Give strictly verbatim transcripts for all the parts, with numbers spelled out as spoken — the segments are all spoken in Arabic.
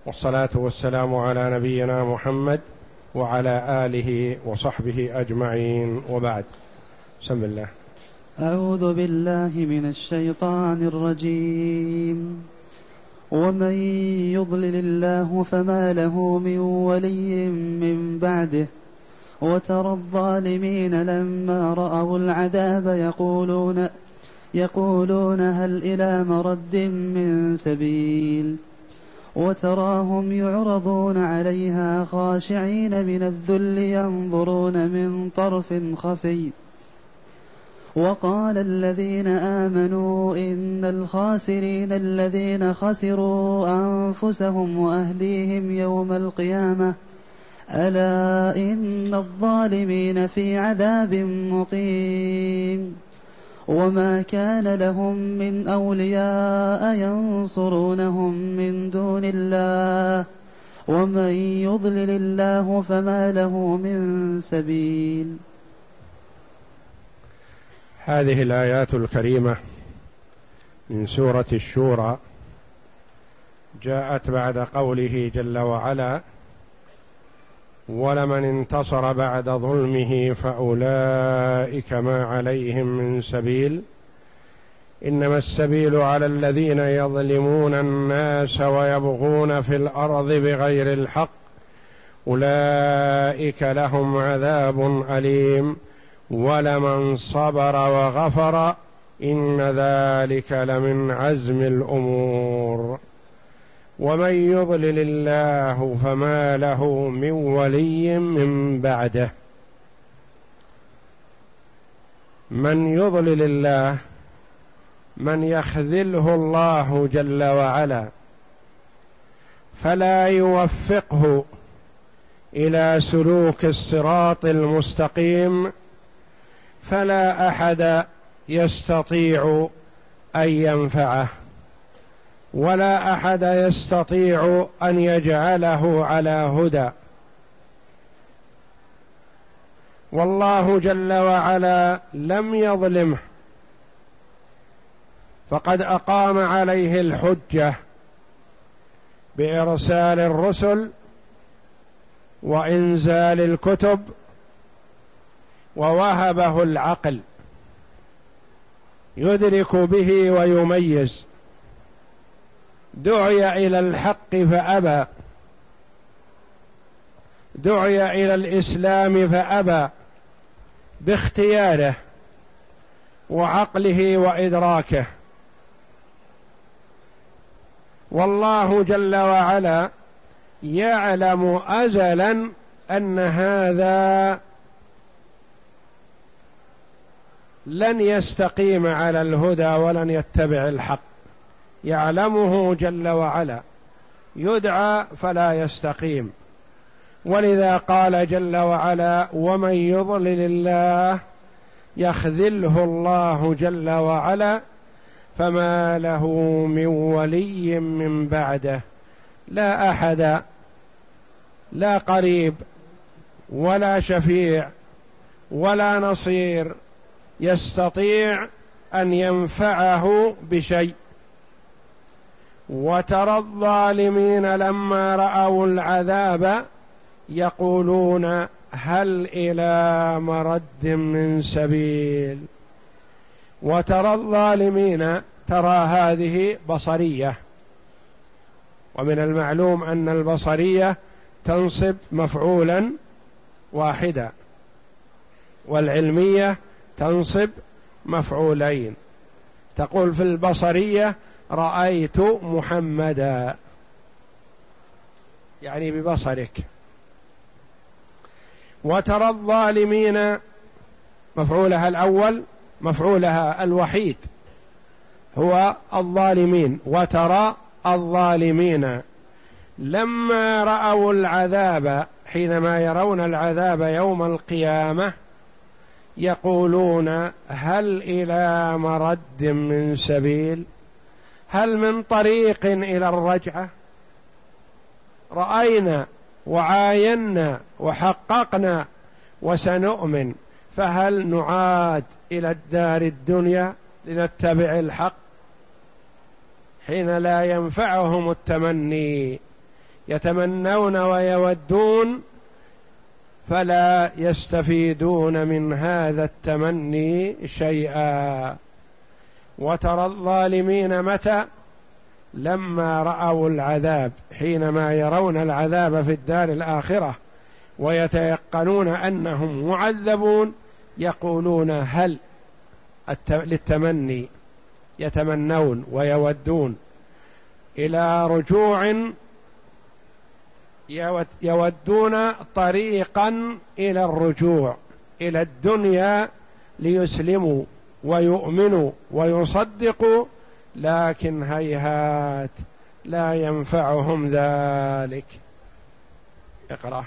والصلاة والسلام على نبينا محمد وعلى آله وصحبه أجمعين، وبعد. بسم الله. أعوذ بالله من الشيطان الرجيم. ومن يضلل الله فما له من ولي من بعده وترى الظالمين لما رأوا العذاب يقولون يقولون هل إلى مرد من سبيل وتراهم يعرضون عليها خاشعين من الذل ينظرون من طرف خفي. وقال الذين آمنوا إن الخاسرين الذين خسروا أنفسهم وأهليهم يوم القيامة ألا إن الظالمين في عذاب مقيم. وما كان لهم من أولياء ينصرونهم من دون الله ومن يضلل الله فما له من سبيل. هذه الآيات الكريمة من سورة الشورى جاءت بعد قوله جل وعلا: ولمن انتصر بعد ظلمه فأولئك ما عليهم من سبيل إنما السبيل على الذين يظلمون الناس ويبغون في الأرض بغير الحق أولئك لهم عذاب أليم ولمن صبر وغفر إن ذلك لمن عزم الأمور. ومن يضلل الله فما له من ولي من بعده. من يضلل الله من يخذله الله جل وعلا فلا يوفقه إلى سلوك الصراط المستقيم، فلا أحد يستطيع أن ينفعه ولا أحد يستطيع أن يجعله على هدى. والله جل وعلا لم يظلمه، فقد أقام عليه الحجة بإرسال الرسل وإنزال الكتب ووهبه العقل يدرك به ويميز. دعي إلى الحق فأبى، دعي إلى الإسلام فأبى باختياره وعقله وإدراكه. والله جل وعلا يعلم أزلا أن هذا لن يستقيم على الهدى ولن يتبع الحق، يعلمه جل وعلا، يدعى فلا يستقيم. ولذا قال جل وعلا: ومن يضلل الله يخذله الله جل وعلا فما له من ولي من بعده. لا أحد، لا قريب ولا شفيع ولا نصير يستطيع أن ينفعه بشيء. وترى الظالمين لما رأوا العذاب يقولون هل إلى مرد من سبيل. وترى الظالمين، ترى هذه بصرية، ومن المعلوم أن البصرية تنصب مفعولا واحدا، والعلمية تنصب مفعولين. تقول في البصرية رأيت محمدا، يعني ببصرك. وترى الظالمين مفعولها الأول، مفعولها الوحيد هو الظالمين. وترى الظالمين لما رأوا العذاب، حينما يرون العذاب يوم القيامة، يقولون هل إلى مرد من سبيل، هل من طريق إلى الرجعة؟ رأينا وعاينا وحققنا وسنؤمن، فهل نعاد إلى الدار الدنيا لنتبع الحق؟ حين لا ينفعهم التمني، يتمنون ويودون فلا يستفيدون من هذا التمني شيئا. وترى الظالمين متى؟ لما رأوا العذاب، حينما يرون العذاب في الدار الآخرة ويتيقنون أنهم معذبون يقولون هل للتمني، يتمنون ويودون إلى رجوع، يودون طريقا إلى الرجوع إلى الدنيا ليسلموا ويؤمنوا ويصدقوا، لكن هيهات لا ينفعهم ذلك. اقرأ.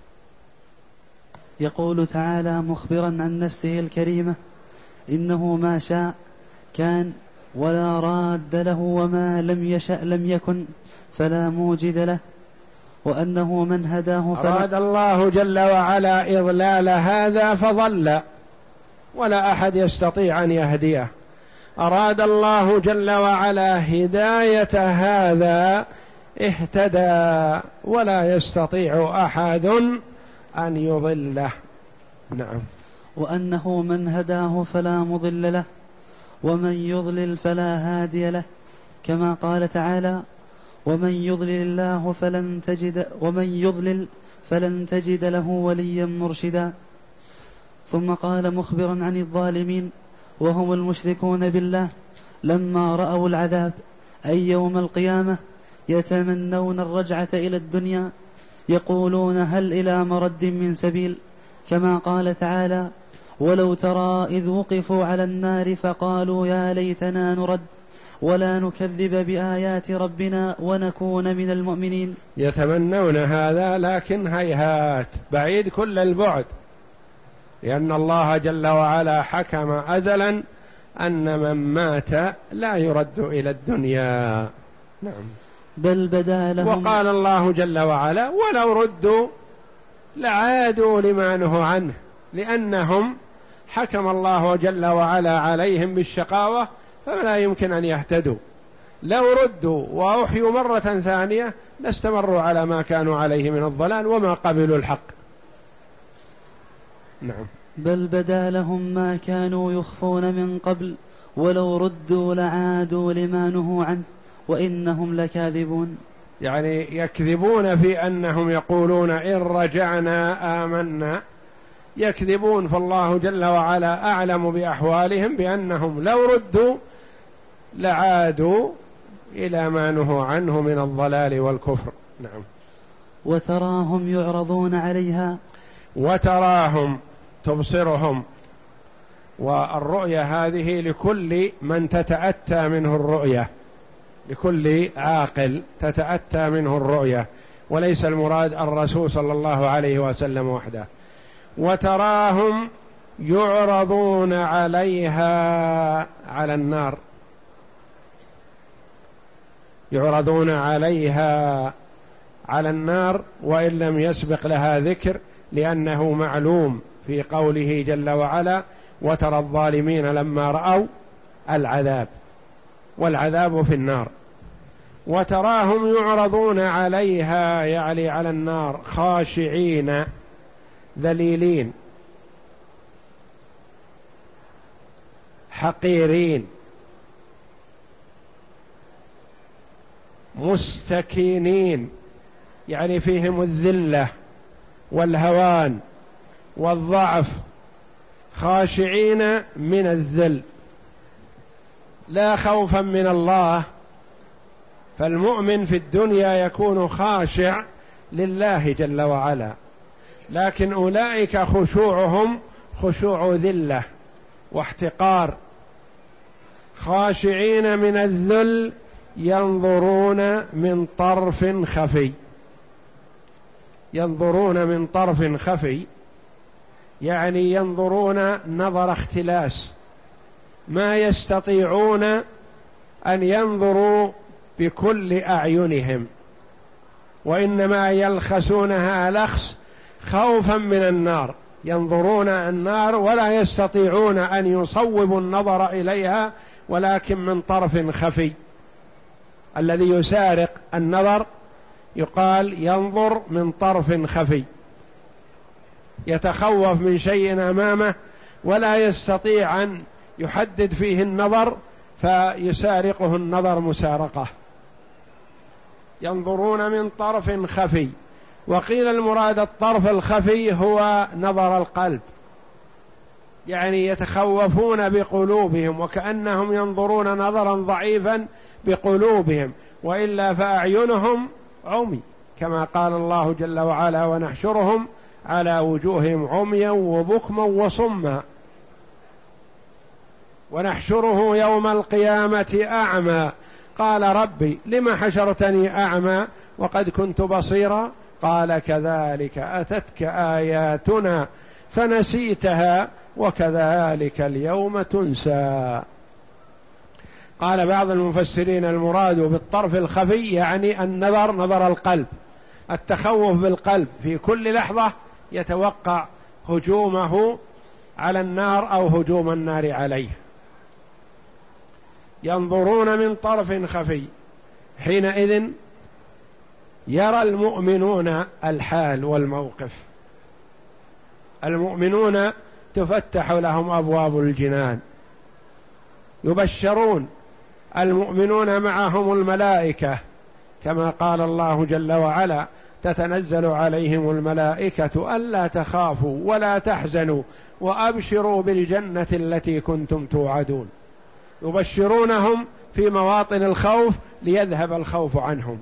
يقول تعالى مخبرا عن نفسه الكريمة: إنه ما شاء كان ولا راد له، وما لم يشأ لم يكن فلا موجد له، وأنه من هداه فلا. أراد الله جل وعلا إضلال هذا فضل ولا أحد يستطيع أن يهديه، أراد الله جل وعلا هداية هذا اهتدى ولا يستطيع أحد أن يضله. نعم. وأنه من هداه فلا مضل له، ومن يضلل فلا هادي له، كما قال تعالى: ومن يضلل الله فلن تجد ومن يضلل فلن تجد له وليا مرشدا. ثم قال مخبرا عن الظالمين وهم المشركون بالله: لما رأوا العذاب أي يوم القيامة يتمنون الرجعة إلى الدنيا، يقولون هل إلى مرد من سبيل، كما قال تعالى: ولو ترى إذ وقفوا على النار فقالوا يا ليتنا نرد ولا نكذب بآيات ربنا ونكون من المؤمنين. يتمنون هذا لكن هيهات، بعيد كل البعد، لأن الله جل وعلا حكم أزلا أن من مات لا يرد إلى الدنيا. نعم. بل بدا لهم. وقال الله جل وعلا: ولو ردوا لعادوا لما نهوا عنه، لأنهم حكم الله جل وعلا عليهم بالشقاوة فلا يمكن أن يهتدوا. لو ردوا وأحيوا مرة ثانية لاستمروا على ما كانوا عليه من الضلال وما قبلوا الحق. نعم. بل بدا لهم ما كانوا يخفون من قبل ولو ردوا لعادوا لما نهوا عنه وإنهم لكاذبون. يعني يكذبون في أنهم يقولون إن رجعنا آمنا، يكذبون، فالله جل وعلا أعلم بأحوالهم بأنهم لو ردوا لعادوا إلى ما نهوا عنه من الضلال والكفر. نعم. وتراهم يعرضون عليها، وتراهم تبصرهم، والرؤية هذه لكل من تتأتى منه الرؤية، لكل عاقل تتأتى منه الرؤية، وليس المراد الرسول صلى الله عليه وسلم وحده. وتراهم يعرضون عليها، على النار، يعرضون عليها على النار وإن لم يسبق لها ذكر، لأنه معلوم في قوله جل وعلا: وترى الظالمين لما رأوا العذاب، والعذاب في النار. وتراهم يعرضون عليها يعني على النار خاشعين ذليلين حقيرين مستكينين، يعني فيهم الذلة والهوان والضعف، خاشعين من الذل، لا خوفا من الله. فالمؤمن في الدنيا يكون خاشع لله جل وعلا، لكن أولئك خشوعهم خشوع ذلة واحتقار، خاشعين من الذل، ينظرون من طرف خفي. ينظرون من طرف خفي يعني ينظرون نظر اختلاس، ما يستطيعون أن ينظروا بكل أعينهم، وإنما يلخسونها لخس خوفا من النار، ينظرون النار ولا يستطيعون أن يصوبوا النظر إليها، ولكن من طرف خفي. الذي يسارق النظر يقال ينظر من طرف خفي، يتخوف من شيء أمامه ولا يستطيع أن يحدد فيه النظر فيسارقه النظر مسارقة. ينظرون من طرف خفي. وقيل المراد الطرف الخفي هو نظر القلب، يعني يتخوفون بقلوبهم وكأنهم ينظرون نظرا ضعيفا بقلوبهم، وإلا فأعينهم عمي، كما قال الله جل وعلا: ونحشرهم على وجوههم عميا وبكما وصما ونحشره يوم القيامة أعمى. قال: ربي لم حشرتني أعمى وقد كنت بصيرا؟ قال: كذلك أتتك آياتنا فنسيتها وكذلك اليوم تنسى. قال بعض المفسرين: المراد بالطرف الخفي يعني النظر نظر القلب، التخوف بالقلب في كل لحظة يتوقع هجومه على النار أو هجوم النار عليه. ينظرون من طرف خفي. حينئذ يرى المؤمنون الحال والموقف. المؤمنون تفتح لهم أبواب الجنان، يبشرون. المؤمنون معهم الملائكة، كما قال الله جل وعلا: تتنزل عليهم الملائكة ألا تخافوا ولا تحزنوا وأبشروا بالجنة التي كنتم توعدون. يبشرونهم في مواطن الخوف ليذهب الخوف عنهم.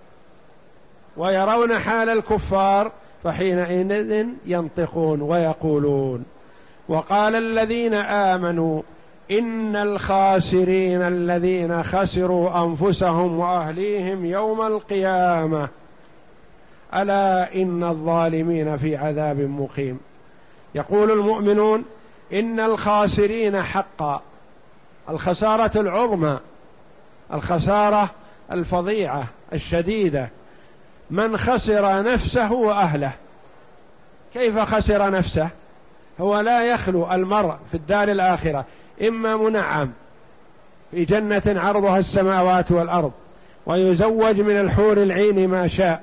ويرون حال الكفار فحينئذ ينطقون ويقولون: وقال الذين آمنوا إن الخاسرين الذين خسروا أنفسهم وأهليهم يوم القيامة ألا إن الظالمين في عذاب مقيم. يقول المؤمنون: إن الخاسرين حقا، الخسارة العظمى، الخسارة الفظيعة الشديدة، من خسر نفسه وأهله. كيف خسر نفسه؟ هو لا يخلو المرء في الدار الآخرة إما منعم في جنة عرضها السماوات والأرض ويزوج من الحور العين ما شاء،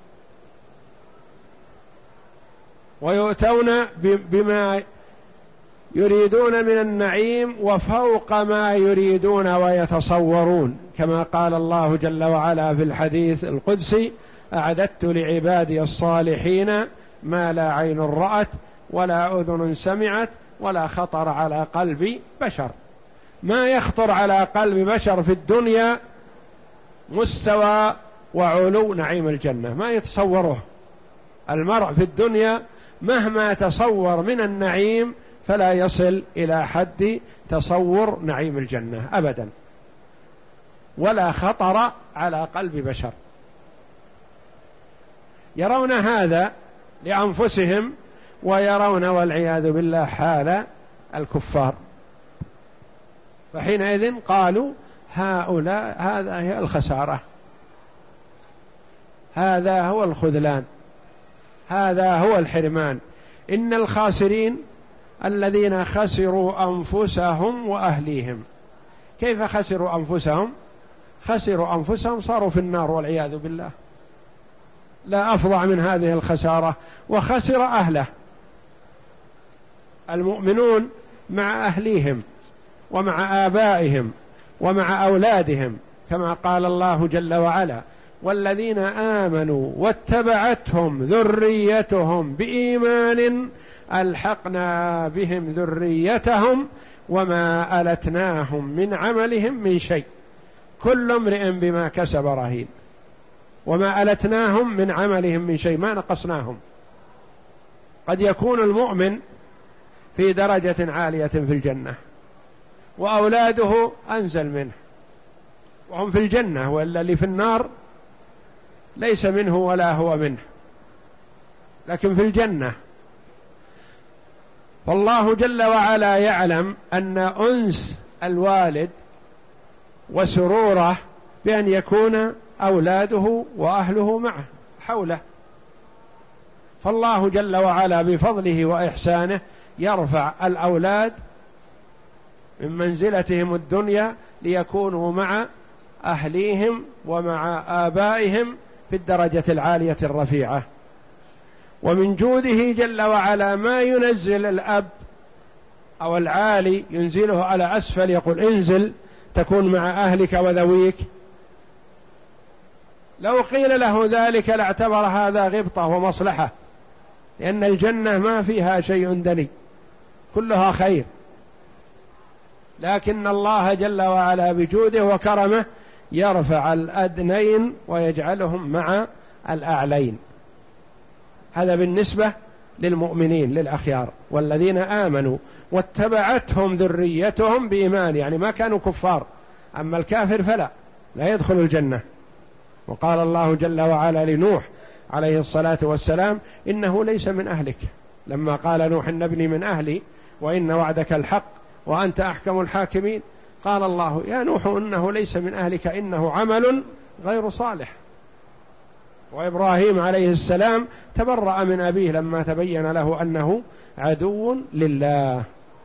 ويؤتون بما يريدون من النعيم وفوق ما يريدون ويتصورون، كما قال الله جل وعلا في الحديث القدسي: أعددت لعبادي الصالحين ما لا عين رأت ولا أذن سمعت ولا خطر على قلب بشر. ما يخطر على قلب بشر في الدنيا مستوى وعلو نعيم الجنة، ما يتصوره المرء في الدنيا مهما تصور من النعيم فلا يصل إلى حد تصور نعيم الجنة أبدا، ولا خطر على قلب بشر. يرون هذا لأنفسهم ويرون والعياذ بالله حال الكفار. فحينئذ قالوا: هؤلاء هذا هي الخسارة، هذا هو الخذلان، هذا هو الحرمان. إن الخاسرين الذين خسروا أنفسهم وأهليهم. كيف خسروا أنفسهم؟ خسروا أنفسهم صاروا في النار والعياذ بالله، لا أفظع من هذه الخسارة. وخسر أهله. المؤمنون مع أهليهم ومع آبائهم ومع أولادهم، كما قال الله جل وعلا: والذين آمنوا واتبعتهم ذريتهم بإيمان ألحقنا بهم ذريتهم وما ألتناهم من عملهم من شيء كل امرئ بما كسب رهين. وما ألتناهم من عملهم من شيء، ما نقصناهم. قد يكون المؤمن في درجة عالية في الجنة وأولاده أنزل منه وهم في الجنة، وإلا اللي في النار ليس منه ولا هو منه، لكن في الجنة. فالله جل وعلا يعلم أن أنس الوالد وسروره بأن يكون أولاده وأهله معه حوله. فالله جل وعلا بفضله وإحسانه يرفع الأولاد من منزلتهم الدنيا ليكونوا مع أهليهم ومع آبائهم في الدرجة العالية الرفيعة. ومن جوده جل وعلا ما ينزل الأب أو العالي ينزله على أسفل، يقول انزل تكون مع أهلك وذويك. لو قيل له ذلك لاعتبر هذا غبطة ومصلحة، لأن الجنة ما فيها شيء دني، كلها خير. لكن الله جل وعلا بجوده وكرمه يرفع الأدنين ويجعلهم مع الأعلين. هذا بالنسبة للمؤمنين للأخيار والذين آمنوا واتبعتهم ذريتهم بإيمان، يعني ما كانوا كفار. أما الكافر فلا لا يدخل الجنة. وقال الله جل وعلا لنوح عليه الصلاة والسلام إنه ليس من أهلك، لما قال نوح ابني من أهلي وإن وعدك الحق وأنت أحكم الحاكمين، قال الله يا نوح إنه ليس من أهلك إنه عمل غير صالح. وإبراهيم عليه السلام تبرأ من أبيه لما تبين له أنه عدو لله.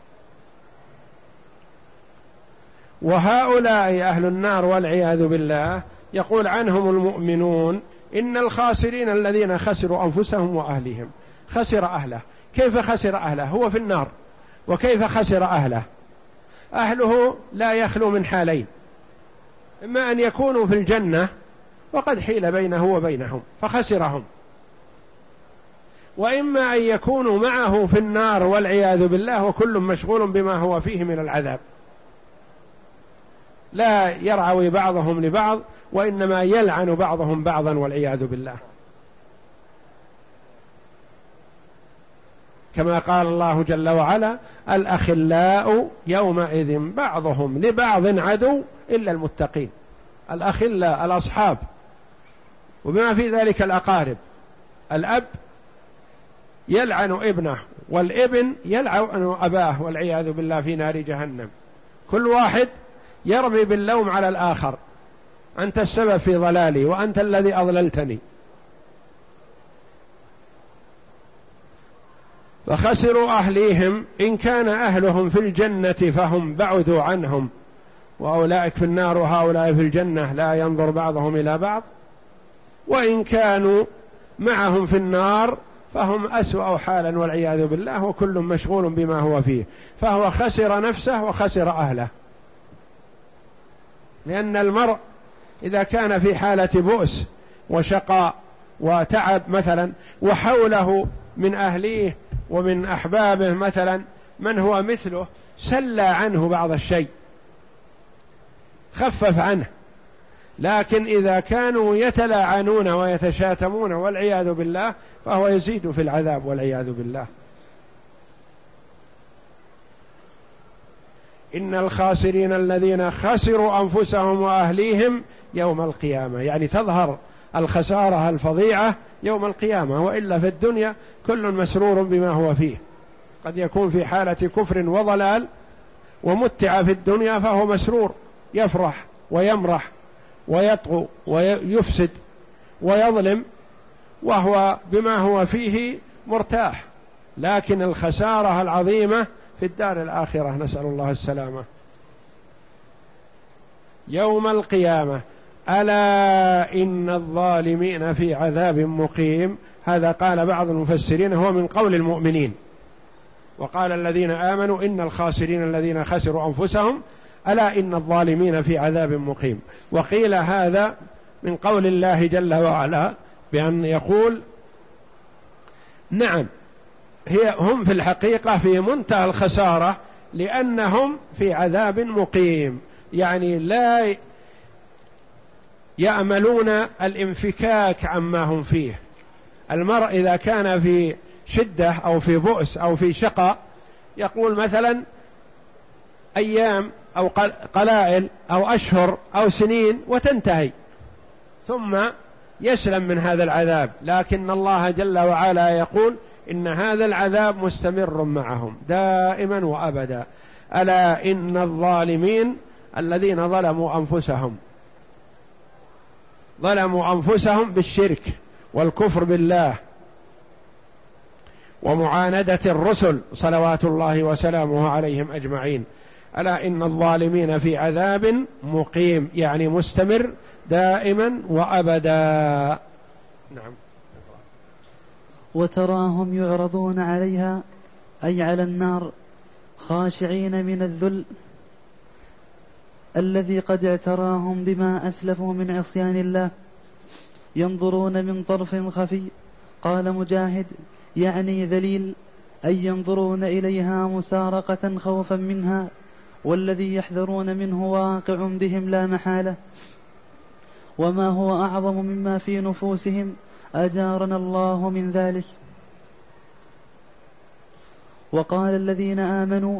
وهؤلاء أهل النار والعياذ بالله يقول عنهم المؤمنون إن الخاسرين الذين خسروا أنفسهم وأهلهم. خسر أهله. كيف خسر أهله؟ هو في النار. وكيف خسر أهله؟ أهله لا يخلو من حالين: إما أن يكونوا في الجنة وقد حيل بينه وبينهم فخسرهم، وإما أن يكونوا معه في النار والعياذ بالله وكل مشغول بما هو فيه من العذاب، لا يرعوي بعضهم لبعض وإنما يلعن بعضهم بعضا والعياذ بالله. كما قال الله جل وعلا الأخلاء يومئذ بعضهم لبعض عدو إلا المتقين. الأخلاء الأصحاب، وبما في ذلك الأقارب. الأب يلعن ابنه والابن يلعن أباه والعياذ بالله في نار جهنم. كل واحد يرمي باللوم على الآخر: أنت السبب في ضلالي وأنت الذي أضللتني. فخسروا أهليهم، إن كان أهلهم في الجنة فهم بعدوا عنهم، وأولئك في النار وهؤلاء في الجنة لا ينظر بعضهم إلى بعض، وإن كانوا معهم في النار فهم أسوأ حالا والعياذ بالله، وكل مشغول بما هو فيه. فهو خسر نفسه وخسر أهله. لأن المرء إذا كان في حالة بؤس وشقاء وتعب مثلا، وحوله من أهليه ومن أحبابه مثلا من هو مثله، سلى عنه بعض الشيء، خفف عنه. لكن إذا كانوا يتلاعنون ويتشاتمون والعياذ بالله فهو يزيد في العذاب والعياذ بالله. إن الخاسرين الذين خسروا أنفسهم وأهليهم يوم القيامة، يعني تظهر الخسارة الفظيعة يوم القيامة، وإلا في الدنيا كل مسرور بما هو فيه. قد يكون في حالة كفر وضلال ومتع في الدنيا فهو مسرور، يفرح ويمرح ويطغو ويفسد ويظلم وهو بما هو فيه مرتاح. لكن الخسارة العظيمة في الدار الآخرة، نسأل الله السلامة. يوم القيامة ألا إن الظالمين في عذاب مقيم. هذا قال بعض المفسرين هو من قول المؤمنين. وقال الذين آمنوا إن الخاسرين الذين خسروا أنفسهم ألا إن الظالمين في عذاب مقيم. وقيل هذا من قول الله جل وعلا بأن يقول نعم هي هم في الحقيقة في منتهى الخسارة، لأنهم في عذاب مقيم، يعني لا يأملون الانفكاك عما هم فيه. المرء إذا كان في شدة أو في بؤس أو في شقاء يقول مثلا أيام أو قلائل أو أشهر أو سنين وتنتهي ثم يسلم من هذا العذاب. لكن الله جل وعلا يقول إن هذا العذاب مستمر معهم دائما وأبدا. ألا إن الظالمين الذين ظلموا أنفسهم ظلموا أنفسهم بالشرك والكفر بالله ومعاندة الرسل صلوات الله وسلامه عليهم أجمعين. ألا إن الظالمين في عذاب مقيم، يعني مستمر دائما وأبدا. نعم. وتراهم يعرضون عليها أي على النار خاشعين من الذل الذي قد اعتراهم بما أسلفوا من عصيان الله، ينظرون من طرف خفي. قال مجاهد يعني ذليل، أي ينظرون إليها مسارقة خوفا منها، والذي يحذرون منه واقع بهم لا محالة، وما هو أعظم مما في نفوسهم، أجارنا الله من ذلك. وقال الذين آمنوا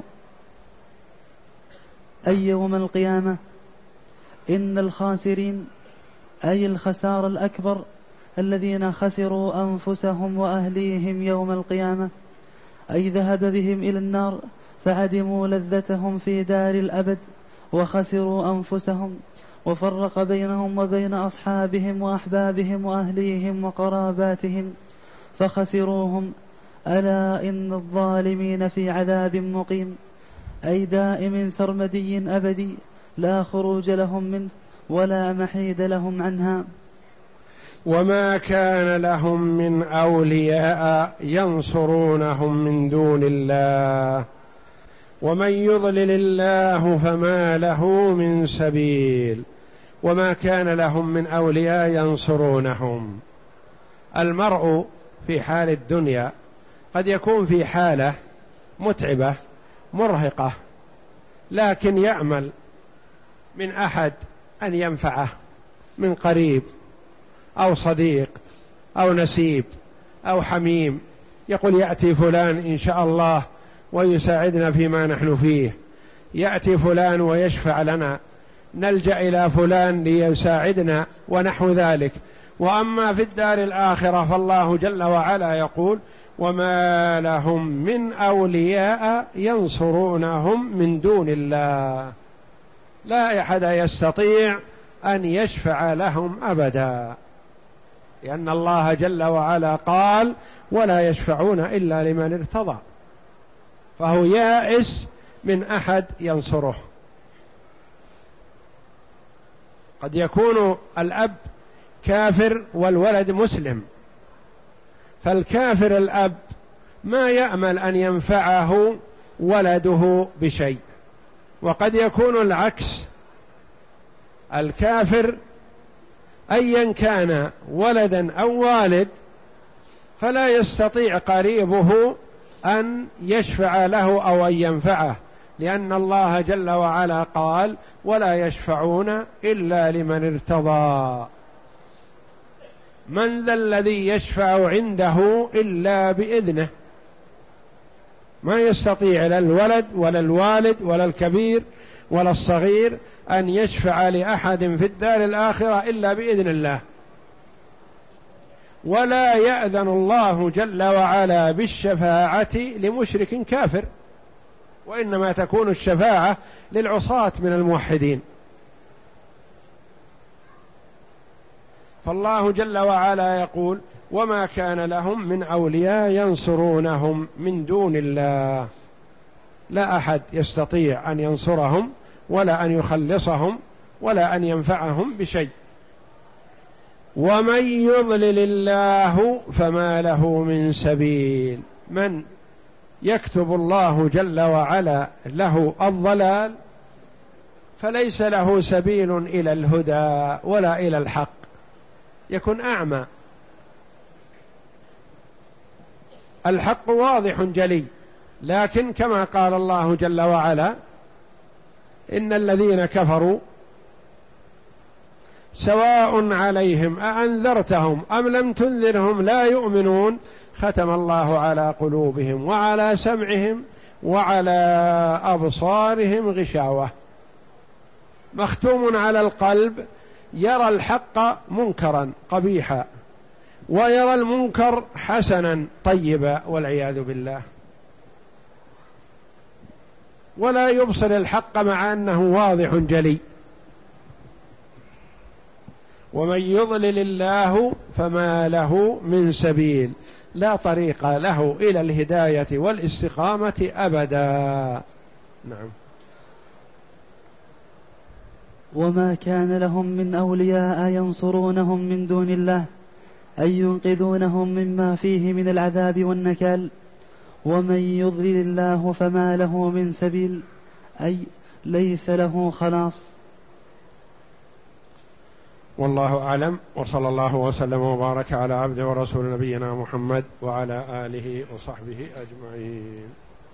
أي يوم القيامة إن الخاسرين أي الخسار الأكبر الذين خسروا أنفسهم وأهليهم يوم القيامة، أي ذهب بهم إلى النار فعدموا لذتهم في دار الأبد وخسروا أنفسهم، وفرق بينهم وبين أصحابهم وأحبابهم وأهليهم وقراباتهم فخسروهم. ألا إن الظالمين في عذاب مقيم، أي دائم سرمدي أبدي لا خروج لهم منه ولا محيد لهم عنها. وما كان لهم من أولياء ينصرونهم من دون الله ومن يضلل الله فما له من سبيل. وما كان لهم من أولياء ينصرونهم. المرء في حال الدنيا قد يكون في حالة متعبة مرهقة، لكن يأمل من أحد أن ينفعه من قريب أو صديق أو نسيب أو حميم، يقول يأتي فلان إن شاء الله ويساعدنا فيما نحن فيه، يأتي فلان ويشفع لنا، نلجأ إلى فلان ليساعدنا ونحو ذلك. وأما في الدار الآخرة فالله جل وعلا يقول وما لهم من أولياء ينصرونهم من دون الله، لا أحد يستطيع أن يشفع لهم أبدا، لأن الله جل وعلا قال ولا يشفعون إلا لمن ارتضى، فهو يائس من أحد ينصره. قد يكون الأب كافر والولد مسلم، فالكافر الأب ما يأمل أن ينفعه ولده بشيء، وقد يكون العكس، الكافر أيا كان ولدا أو والد فلا يستطيع قريبه أن يشفع له أو أن ينفعه، لأن الله جل وعلا قال ولا يشفعون إلا لمن ارتضى. من ذا الذي يشفع عنده إلا بإذنه، ما يستطيع لا الولد ولا الوالد ولا الكبير ولا الصغير أن يشفع لأحد في الدار الآخرة إلا بإذن الله، ولا يأذن الله جل وعلا بالشفاعة لمشرك كافر، وإنما تكون الشفاعة للعصاة من الموحدين. فالله جل وعلا يقول وما كان لهم من أولياء ينصرونهم من دون الله، لا أحد يستطيع أن ينصرهم ولا أن يخلصهم ولا أن ينفعهم بشيء. ومن يضلل الله فما له من سبيل، من يكتب الله جل وعلا له الضلال فليس له سبيل إلى الهدى ولا إلى الحق، يكون أعمى. الحق واضح جلي، لكن كما قال الله جل وعلا إن الذين كفروا سواء عليهم أأنذرتهم أم لم تنذرهم لا يؤمنون، ختم الله على قلوبهم وعلى سمعهم وعلى أبصارهم غشاوة. مختوم على القلب، يرى الحق منكرا قبيحا ويرى المنكر حسنا طيبا والعياذ بالله، ولا يبصر الحق مع أنه واضح جلي. ومن يضلل الله فما له من سبيل، لا طريق له إلى الهداية والاستقامة أبدا. نعم. وما كان لهم من أولياء ينصرونهم من دون الله، أي ينقذونهم مما فيه من العذاب والنكال. ومن يضلل الله فما له من سبيل، أي ليس له خلاص. والله أعلم، وصلى الله وسلم وبارك على عبد ورسول نبينا محمد وعلى آله وصحبه أجمعين.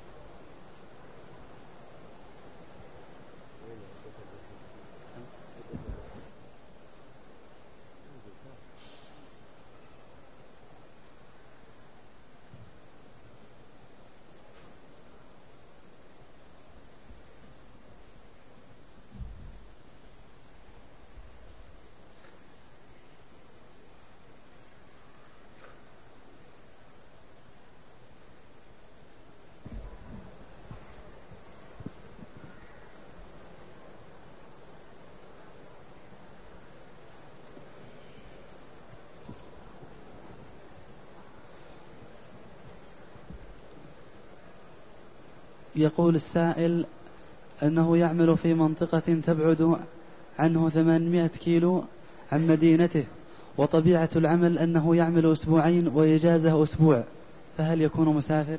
يقول السائل أنه يعمل في منطقة تبعد عنه ثمانمائة كيلو عن مدينته، وطبيعة العمل أنه يعمل أسبوعين وإجازة أسبوع، فهل يكون مسافر؟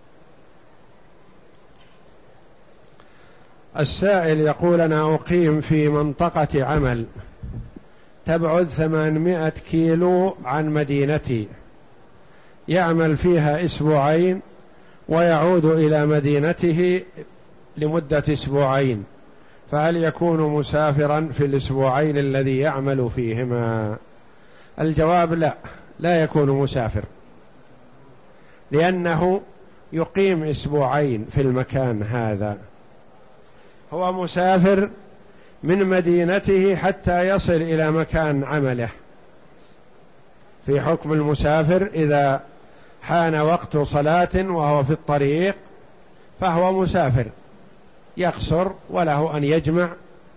السائل يقول: أنا أقيم في منطقة عمل تبعد ثمانمائة كيلو عن مدينتي، يعمل فيها أسبوعين ويعود إلى مدينته لمدة أسبوعين، فهل يكون مسافرا في الأسبوعين الذي يعمل فيهما؟ الجواب: لا، لا يكون مسافر، لأنه يقيم أسبوعين في المكان هذا، هو مسافر من مدينته حتى يصل إلى مكان عمله. في حكم المسافر إذا حان وقت صلاة وهو في الطريق فهو مسافر، يقصر وله أن يجمع.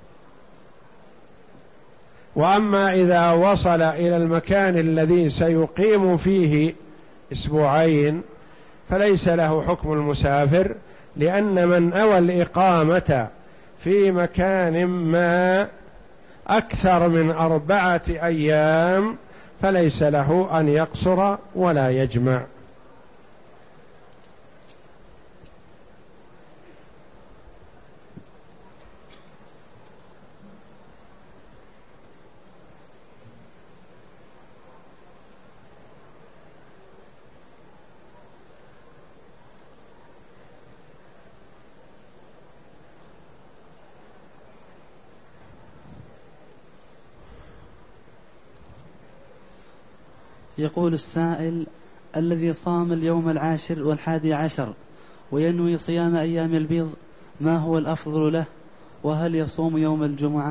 وأما إذا وصل إلى المكان الذي سيقيم فيه أسبوعين فليس له حكم المسافر، لأن من أوى الإقامة في مكان ما أكثر من أربعة أيام فليس له أن يقصر ولا يجمع. يقول السائل: الذي صام اليوم العاشر والحادي عشر وينوي صيام أيام البيض، ما هو الأفضل له؟ وهل يصوم يوم الجمعة؟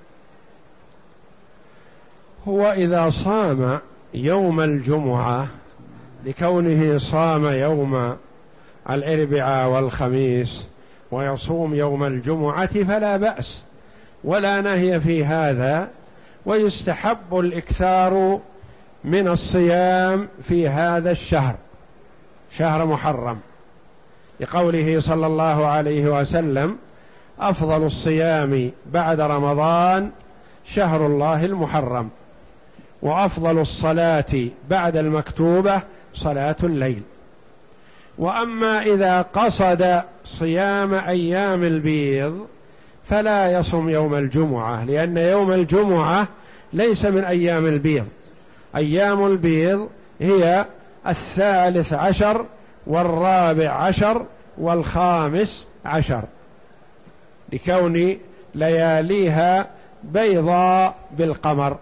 هو إذا صام يوم الجمعة لكونه صام يوم الأربعاء والخميس ويصوم يوم الجمعة فلا بأس ولا نهي في هذا، ويستحب الإكثار من الصيام في هذا الشهر، شهر محرم، لقوله صلى الله عليه وسلم: أفضل الصيام بعد رمضان شهر الله المحرم، وأفضل الصلاة بعد المكتوبة صلاة الليل. وأما إذا قصد صيام أيام البيض فلا يصم يوم الجمعة، لأن يوم الجمعة ليس من أيام البيض. أيام البيض هي الثالث عشر والرابع عشر والخامس عشر، لكون لياليها بيضاء بالقمر،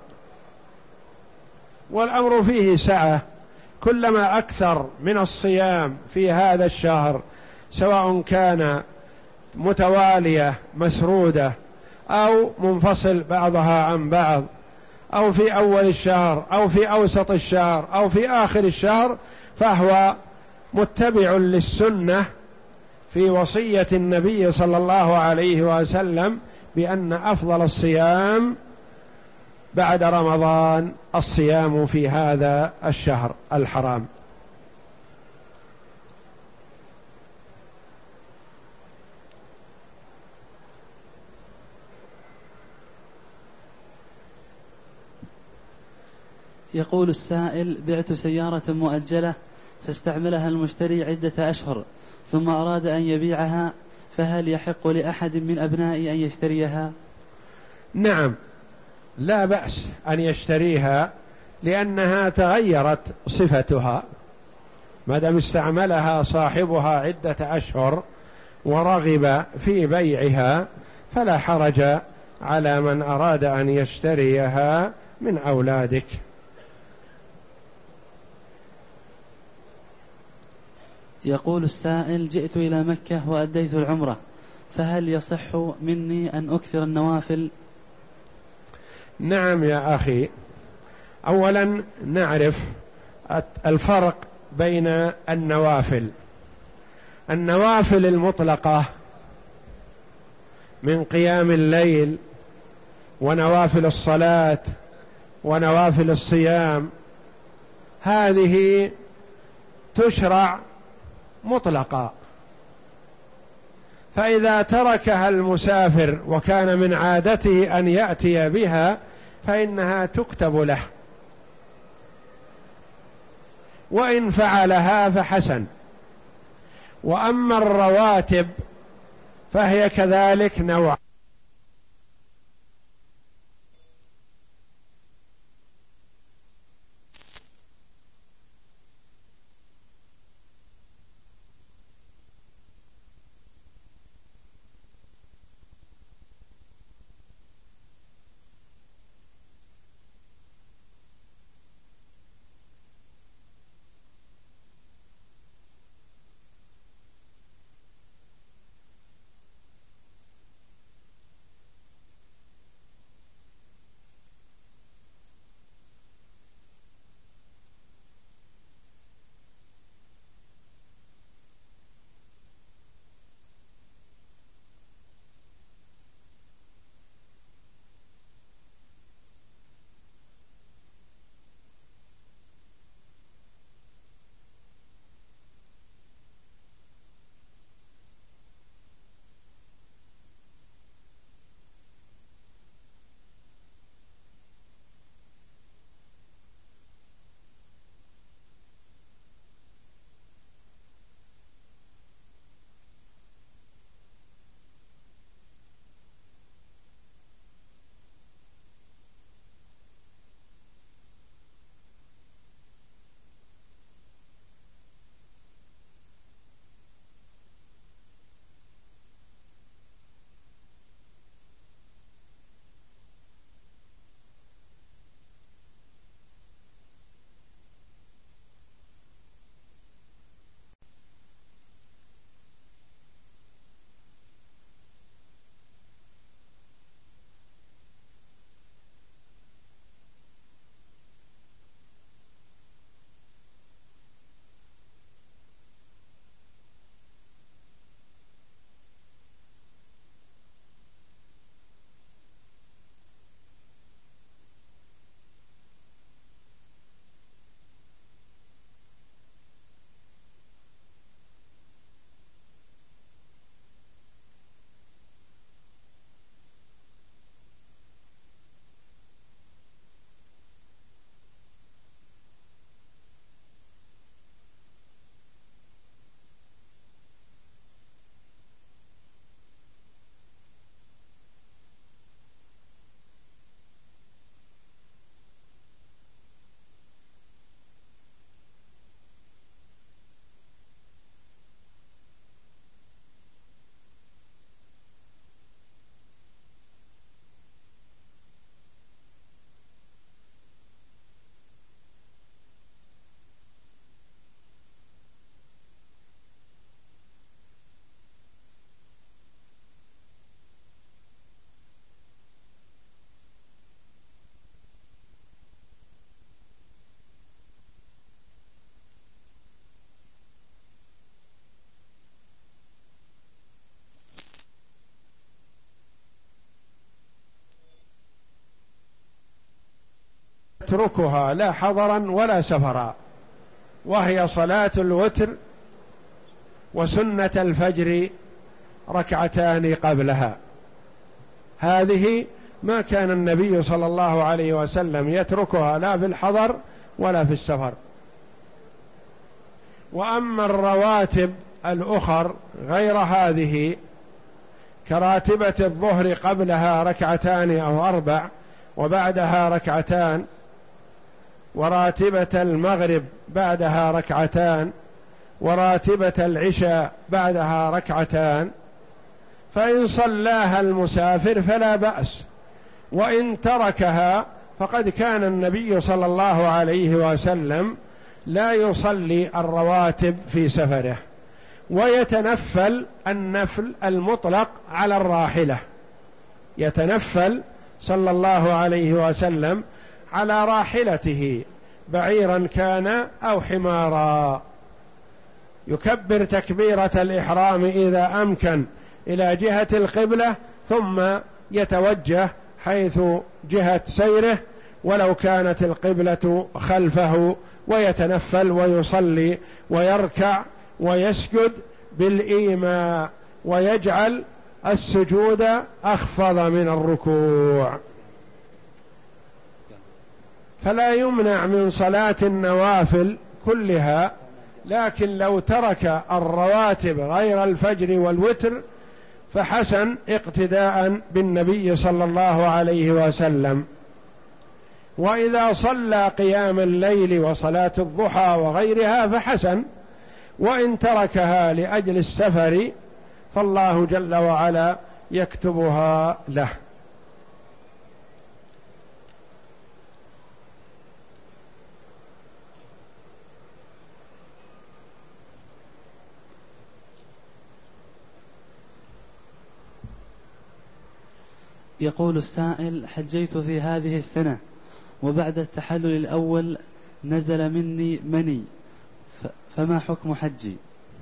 والأمر فيه سعة، كلما أكثر من الصيام في هذا الشهر سواء كان متوالية مسرودة أو منفصل بعضها عن بعض، أو في أول الشهر أو في أوسط الشهر أو في آخر الشهر، فهو متبع للسنة في وصية النبي صلى الله عليه وسلم بأن أفضل الصيام بعد رمضان الصيام في هذا الشهر الحرام. يقول السائل: بعت سيارة مؤجلة فاستعملها المشتري عدة أشهر ثم أراد أن يبيعها، فهل يحق لأحد من أبنائي أن يشتريها؟ نعم، لا بأس أن يشتريها لأنها تغيرت صفتها، ما دام استعملها صاحبها عدة أشهر ورغب في بيعها فلا حرج على من أراد أن يشتريها من أولادك. يقول السائل: جئت إلى مكة وأديت العمرة، فهل يصح مني أن أكثر النوافل؟ نعم يا أخي، أولا نعرف الفرق بين النوافل. النوافل المطلقة من قيام الليل ونوافل الصلاة ونوافل الصيام، هذه تشرع مطلقة، فإذا تركها المسافر وكان من عادته أن يأتي بها فإنها تكتب له، وإن فعلها فحسن. وأما الرواتب فهي كذلك نوع. يتركها لا حضرا ولا سفرا، وهي صلاة الوتر وسنة الفجر ركعتان قبلها، هذه ما كان النبي صلى الله عليه وسلم يتركها لا في الحضر ولا في السفر. وأما الرواتب الأخر غير هذه كراتبة الظهر قبلها ركعتان أو أربع وبعدها ركعتان، وراتبة المغرب بعدها ركعتان، وراتبة العشاء بعدها ركعتان، فإن صلاها المسافر فلا بأس، وإن تركها فقد كان النبي صلى الله عليه وسلم لا يصلي الرواتب في سفره، ويتنفل النفل المطلق على الراحلة، يتنفل صلى الله عليه وسلم على راحلته بعيرا كان أو حمارا، يكبر تكبيرة الإحرام إذا أمكن إلى جهة القبلة ثم يتوجه حيث جهة سيره ولو كانت القبلة خلفه، ويتنفل ويصلي ويركع ويسجد بالإيماء، ويجعل السجود أخفض من الركوع. فلا يمنع من صلاة النوافل كلها، لكن لو ترك الرواتب غير الفجر والوتر فحسن اقتداء بالنبي صلى الله عليه وسلم. وإذا صلى قيام الليل وصلاة الضحى وغيرها فحسن، وإن تركها لأجل السفر فالله جل وعلا يكتبها له. يقول السائل: حجيت في هذه السنة وبعد التحلل الأول نزل مني مني، فما حكم حجي؟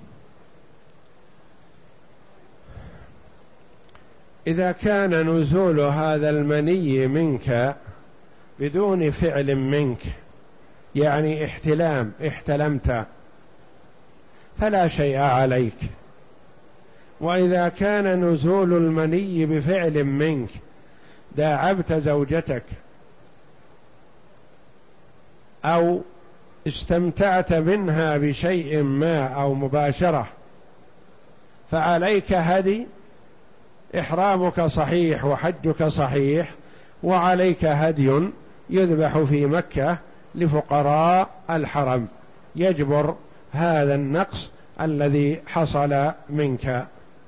إذا كان نزول هذا المني منك بدون فعل منك، يعني احتلام احتلمت، فلا شيء عليك. وإذا كان نزول المني بفعل منك، داعبت زوجتك أو استمتعت منها بشيء ما أو مباشرة، فعليك هدي، إحرامك صحيح وحجك صحيح، وعليك هدي يذبح في مكة لفقراء الحرم يجبر هذا النقص الذي حصل منك.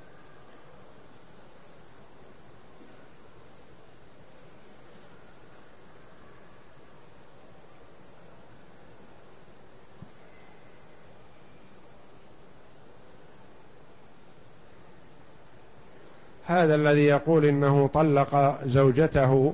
هذا الذي يقول إنه طلق زوجته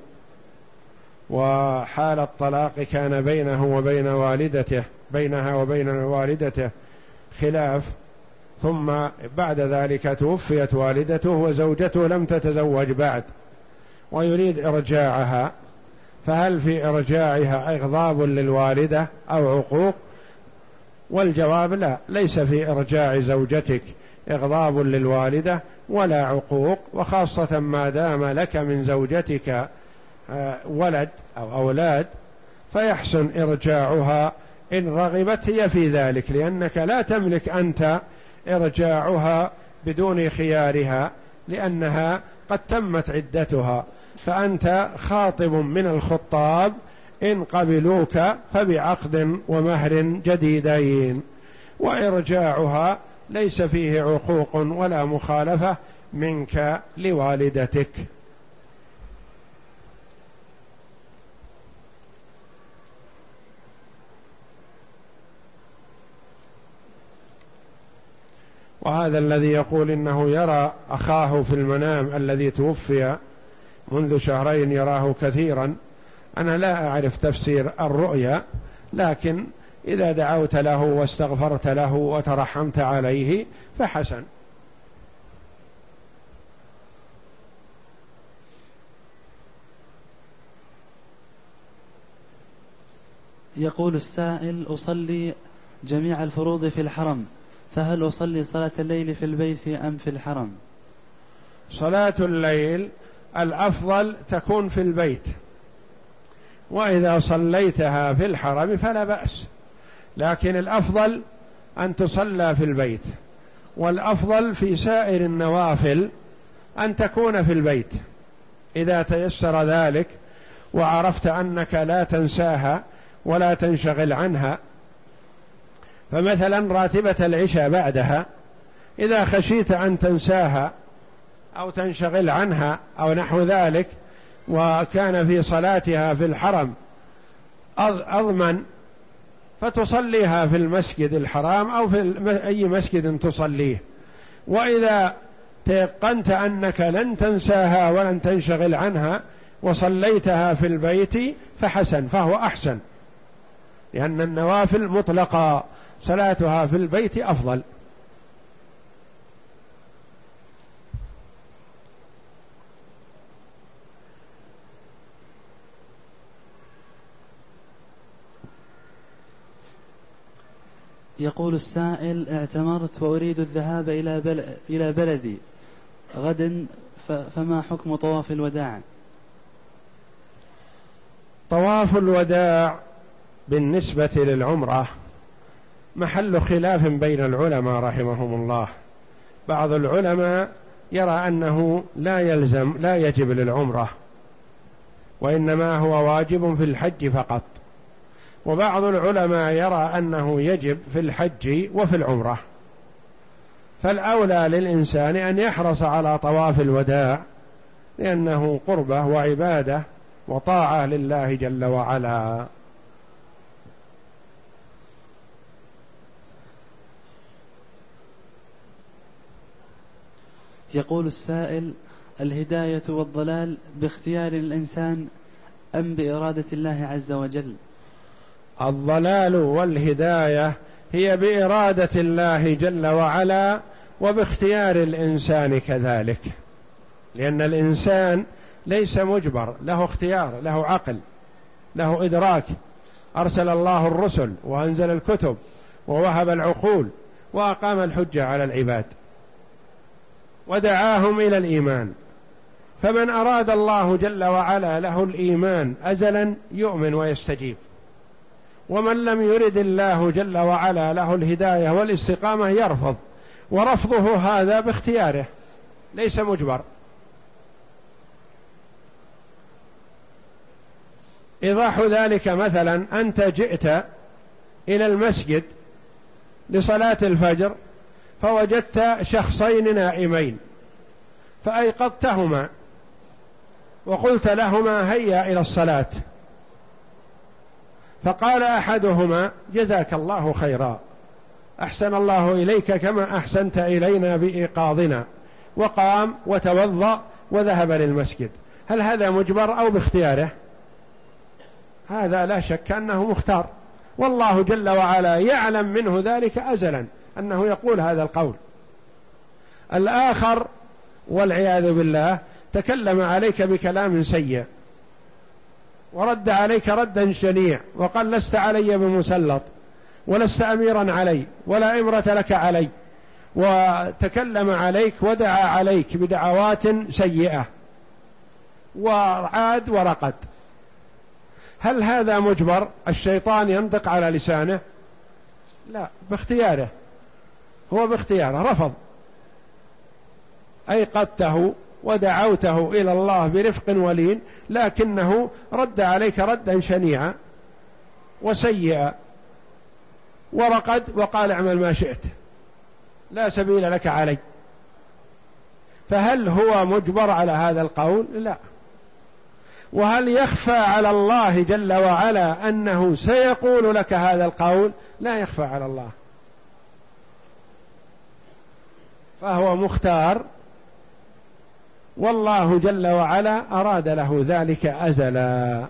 وحال الطلاق كان بينه وبين والدته بينها وبين والدته خلاف، ثم بعد ذلك توفيت والدته وزوجته لم تتزوج بعد ويريد إرجاعها، فهل في إرجاعها إغضاب للوالدة أو عقوق؟ والجواب لا، ليس في إرجاع زوجتك إغضاب للوالدة ولا عقوق، وخاصة ما دام لك من زوجتك ولد أو أولاد فيحسن إرجاعها إن رغبت هي في ذلك، لأنك لا تملك أنت إرجاعها بدون خيارها، لأنها قد تمت عدتها، فأنت خاطب من الخطاب، إن قبلوك فبعقد ومهر جديدين، وإرجاعها ليس فيه عقوق ولا مخالفة منك لوالدتك. وهذا الذي يقول إنه يرى أخاه في المنام الذي توفي منذ شهرين يراه كثيرا، أنا لا أعرف تفسير الرؤيا، لكن إذا دعوت له واستغفرت له وترحمت عليه فحسن. يقول السائل: أصلي جميع الفروض في الحرم، فهل أصلي صلاة الليل في البيت أم في الحرم؟ صلاة الليل الأفضل تكون في البيت، وإذا صليتها في الحرم فلا بأس، لكن الأفضل أن تصلى في البيت، والأفضل في سائر النوافل أن تكون في البيت إذا تيسر ذلك وعرفت أنك لا تنساها ولا تنشغل عنها. فمثلا راتبة العشاء بعدها إذا خشيت أن تنساها أو تنشغل عنها أو نحو ذلك، وكان في صلاتها في الحرم أضمن، فتصليها في المسجد الحرام أو في أي مسجد تصليه. وإذا تيقنت أنك لن تنساها ولن تنشغل عنها وصليتها في البيت فحسن، فهو أحسن، لأن النوافل مطلقة صلاتها في البيت أفضل. يقول السائل: اعتمرت وأريد الذهاب إلى بل... إلى بلدي غدا، ف... فما حكم طواف الوداع؟ طواف الوداع بالنسبة للعمرة محل خلاف بين العلماء رحمهم الله. بعض العلماء يرى أنه لا يلزم لا يجب للعمرة، وإنما هو واجب في الحج فقط، وبعض العلماء يرى أنه يجب في الحج وفي العمرة. فالأولى للإنسان أن يحرص على طواف الوداع، لأنه قربة وعبادة وطاعة لله جل وعلا. يقول السائل: الهداية والضلال باختيار الإنسان أم بإرادة الله عز وجل؟ الضلال والهداية هي بإرادة الله جل وعلا وباختيار الإنسان كذلك، لأن الإنسان ليس مجبر، له اختيار، له عقل، له إدراك. أرسل الله الرسل وأنزل الكتب ووهب العقول وأقام الحجة على العباد ودعاهم إلى الإيمان. فمن أراد الله جل وعلا له الإيمان أزلا يؤمن ويستجيب، ومن لم يرد الله جل وعلا له الهداية والاستقامة يرفض، ورفضه هذا باختياره ليس مجبر. إيضاح ذلك مثلا أنت جئت إلى المسجد لصلاة الفجر فوجدت شخصين نائمين فأيقظتهما وقلت لهما هيا إلى الصلاة، فقال أحدهما جزاك الله خيرا، أحسن الله إليك كما أحسنت إلينا بإيقاظنا، وقام وتوضأ وذهب للمسجد. هل هذا مجبر أو باختياره؟ هذا لا شك أنه مختار، والله جل وعلا يعلم منه ذلك أزلا أنه يقول هذا القول. الآخر والعياذ بالله تكلم عليك بكلام سيء ورد عليك ردا شنيع وقال لست علي بمسلط ولست أميرا علي ولا إمرة لك علي، وتكلم عليك ودعا عليك بدعوات سيئة وعاد ورقد. هل هذا مجبر؟ الشيطان ينطق على لسانه؟ لا، باختياره، هو باختياره رفض. أيقظته ودعوته إلى الله برفق ولين، لكنه رد عليك ردا شنيعا وسيئا ورقد وقال اعمل ما شئت لا سبيل لك علي. فهل هو مجبر على هذا القول؟ لا. وهل يخفى على الله جل وعلا أنه سيقول لك هذا القول؟ لا يخفى على الله، فهو مختار، والله جل وعلا أراد له ذلك أزلا.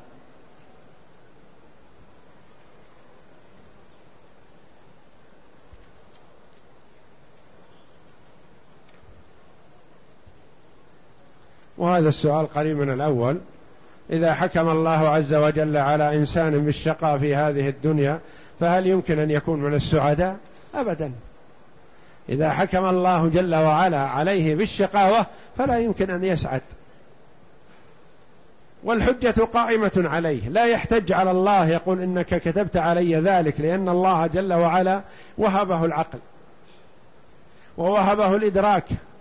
وهذا السؤال قريب من الأول: إذا حكم الله عز وجل على إنسان بالشقاء في هذه الدنيا فهل يمكن أن يكون من السعداء؟ أبدا. إذا حكم الله جل وعلا عليه بالشقاوة فلا يمكن أن يسعد، والحجة قائمة عليه، لا يحتج على الله يقول إنك كتبت علي ذلك، لأن الله جل وعلا وهبه العقل ووهبه الإدراك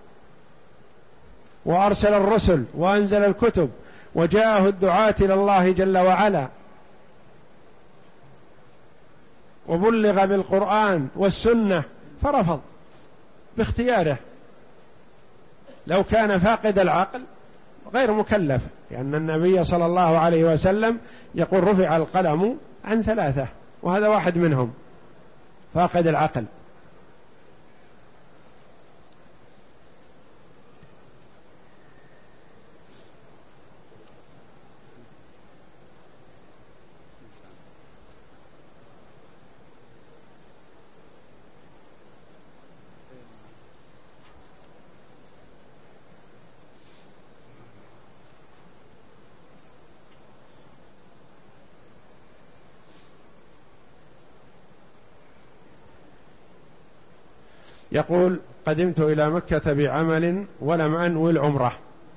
وأرسل الرسل وأنزل الكتب وجاءه الدعاة إلى الله جل وعلا وبلغ بالقرآن والسنة فرفض باختياره. لو كان فاقد العقل غير مكلف، لأن النبي صلى الله عليه وسلم يقول رفع القلم عن ثلاثة، وهذا واحد منهم فاقد العقل. يقول قدمت إلى مكة بعمل ولم أنوي العمرة،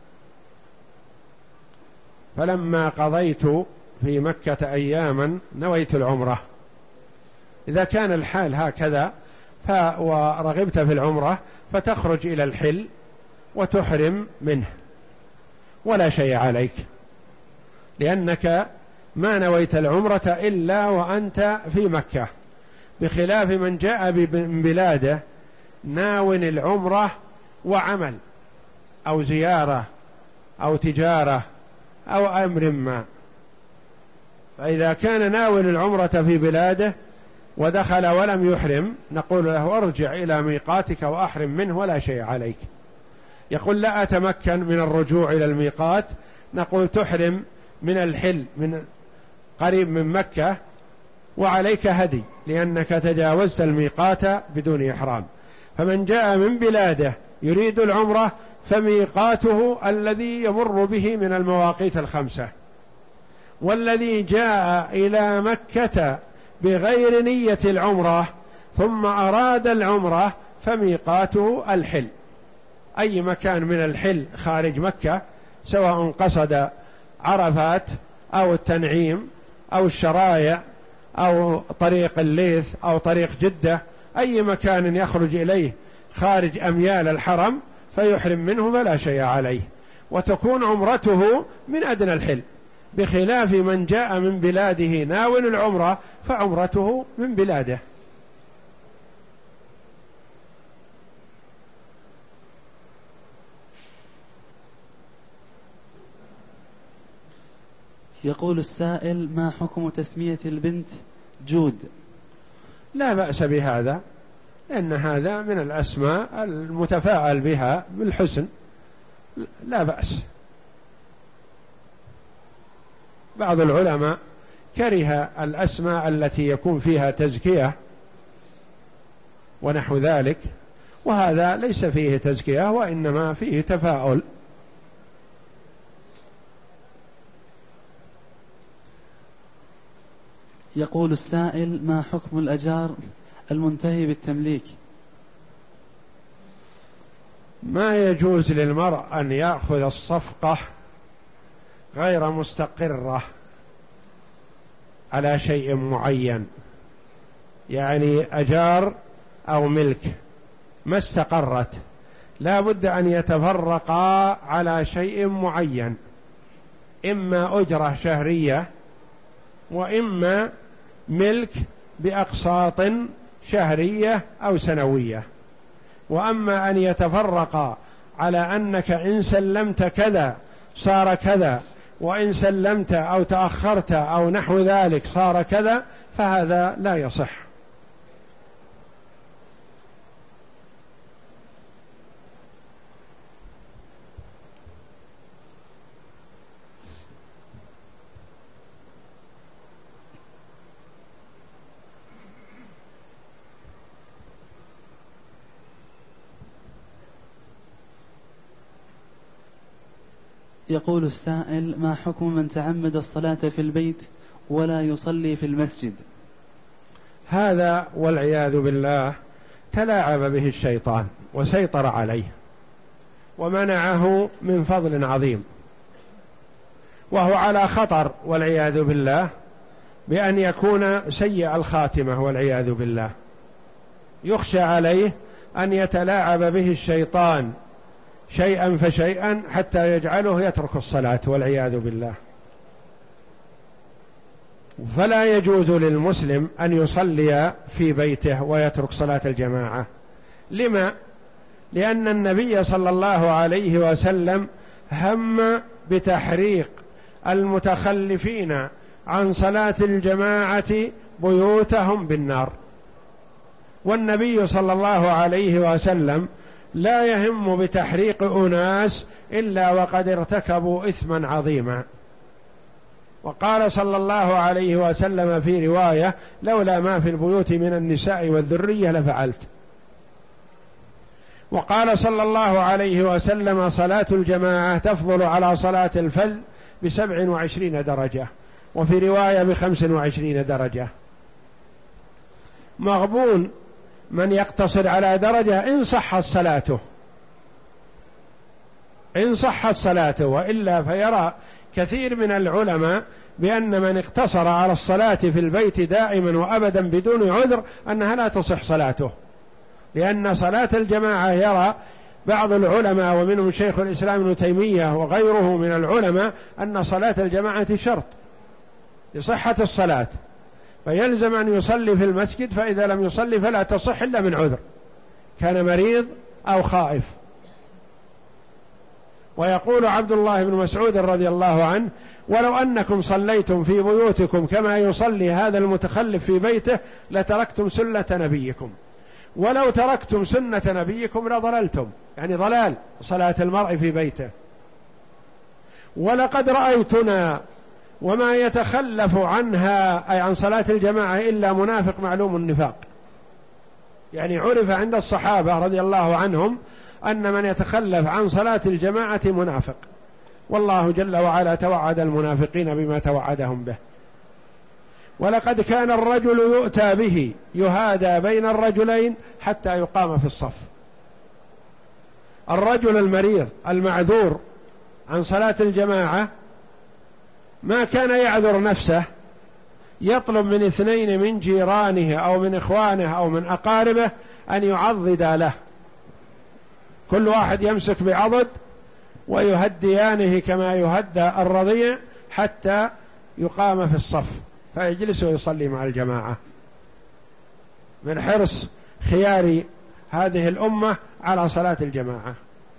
فلما قضيت في مكة أياما نويت العمرة. إذا كان الحال هكذا ورغبت في العمرة فتخرج إلى الحل وتحرم منه ولا شيء عليك، لأنك ما نويت العمرة إلا وأنت في مكة، بخلاف من جاء من بلاده ناو العمرة وعمل أو زيارة أو تجارة أو أمر ما. فإذا كان ناو العمرة في بلاده ودخل ولم يحرم نقول له ارجع إلى ميقاتك وأحرم منه ولا شيء عليك. يقول لا أتمكن من الرجوع إلى الميقات، نقول تحرم من الحل من قريب من مكة وعليك هدي، لأنك تجاوزت الميقات بدون إحرام. فمن جاء من بلاده يريد العمرة فميقاته الذي يمر به من المواقيت الخمسة، والذي جاء إلى مكة بغير نية العمرة ثم أراد العمرة فميقاته الحل، أي مكان من الحل خارج مكة، سواء قصد عرفات أو التنعيم أو الشرايع أو طريق الليث أو طريق جدة، أي مكان يخرج إليه خارج أميال الحرم فيحرم منه فلا شيء عليه، وتكون عمرته من أدنى الحل، بخلاف من جاء من بلاده ناوٍ العمرة فعمرته من بلاده. يقول السائل: ما حكم تسمية البنت جود؟ لا بأس بهذا، لأن هذا من الأسماء المتفاعل بها بالحسن، لا بأس. بعض العلماء كره الأسماء التي يكون فيها تزكية ونحو ذلك، وهذا ليس فيه تزكية وإنما فيه تفاؤل. يقول السائل: ما حكم الأجار المنتهي بالتمليك؟ ما يجوز للمرء أن يأخذ الصفقة غير مستقرة على شيء معين، يعني أجار أو ملك ما استقرت، لا بد أن يتفرقا على شيء معين، إما أجرة شهرية وإما ملك بأقساط شهرية أو سنوية. وأما أن يتفرق على أنك إن سلمت كذا صار كذا، وإن سلمت أو تأخرت أو نحو ذلك صار كذا، فهذا لا يصح. يقول السائل: ما حكم من تعمد الصلاة في البيت ولا يصلي في المسجد؟ هذا والعياذ بالله تلاعب به الشيطان وسيطر عليه ومنعه من فضل عظيم، وهو على خطر والعياذ بالله بأن يكون سيء الخاتمة والعياذ بالله، يخشى عليه أن يتلاعب به الشيطان شيئا فشيئا حتى يجعله يترك الصلاة والعياذ بالله. فلا يجوز للمسلم أن يصلي في بيته ويترك صلاة الجماعة. لما؟ لأن النبي صلى الله عليه وسلم هم بتحريق المتخلفين عن صلاة الجماعة بيوتهم بالنار، والنبي صلى الله عليه وسلم لا يهم بتحريق أناس إلا وقد ارتكبوا إثما عظيما. وقال صلى الله عليه وسلم في رواية: لولا ما في البيوت من النساء والذرية لفعلت. وقال صلى الله عليه وسلم: صلاة الجماعة تفضل على صلاة الفذ بسبع وعشرين درجة، وفي رواية بخمس وعشرين درجة. مغبون من يقتصر على درجة إن صحت صلاته، إن صحت صلاته، وإلا فيرى كثير من العلماء بأن من اقتصر على الصلاة في البيت دائما وأبدا بدون عذر أنها لا تصح صلاته، لأن صلاة الجماعة يرى بعض العلماء ومنهم شيخ الإسلام ابن تيمية وغيره من العلماء أن صلاة الجماعة شرط لصحة الصلاة، فيلزم أن يصلي في المسجد، فإذا لم يصلي فلا تصح إلا من عذر، كان مريض أو خائف. ويقول عبد الله بن مسعود رضي الله عنه: ولو أنكم صليتم في بيوتكم كما يصلي هذا المتخلف في بيته لتركتم سنة نبيكم، ولو تركتم سنة نبيكم لضللتم، يعني ضلال صلاة المرء في بيته. ولقد رأيتنا وما يتخلف عنها أي عن صلاة الجماعة إلا منافق معلوم النفاق، يعني عرف عند الصحابة رضي الله عنهم أن من يتخلف عن صلاة الجماعة منافق، والله جل وعلا توعد المنافقين بما توعدهم به. ولقد كان الرجل يؤتى به يهادى بين الرجلين حتى يقام في الصف. الرجل المريض المعذور عن صلاة الجماعة ما كان يعذر نفسه، يطلب من اثنين من جيرانه أو من إخوانه أو من أقاربه أن يعضدا له، كل واحد يمسك بعضد ويهديانه كما يهدى الرضيع حتى يقام في الصف فيجلس ويصلي مع الجماعة، من حرص خيار هذه الأمة على صلاة الجماعة.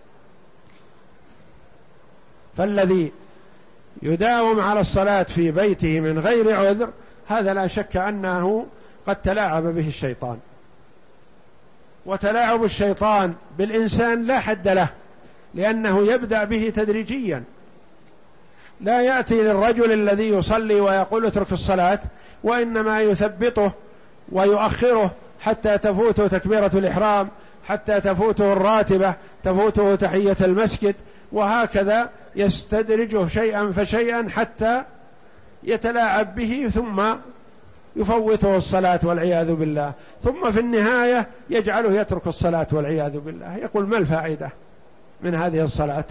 فالذي يداوم على الصلاة في بيته من غير عذر هذا لا شك أنه قد تلاعب به الشيطان، وتلاعب الشيطان بالإنسان لا حد له، لأنه يبدأ به تدريجيا، لا يأتي للرجل الذي يصلي ويقول اترك الصلاة، وإنما يثبطه ويؤخره حتى تفوته تكبيرة الإحرام، حتى تفوته الراتبة، تفوته تحية المسجد، وهكذا يستدرجه شيئا فشيئا حتى يتلاعب به ثم يفوته الصلاة والعياذ بالله، ثم في النهاية يجعله يترك الصلاة والعياذ بالله، يقول ما الفائدة من هذه الصلاة؟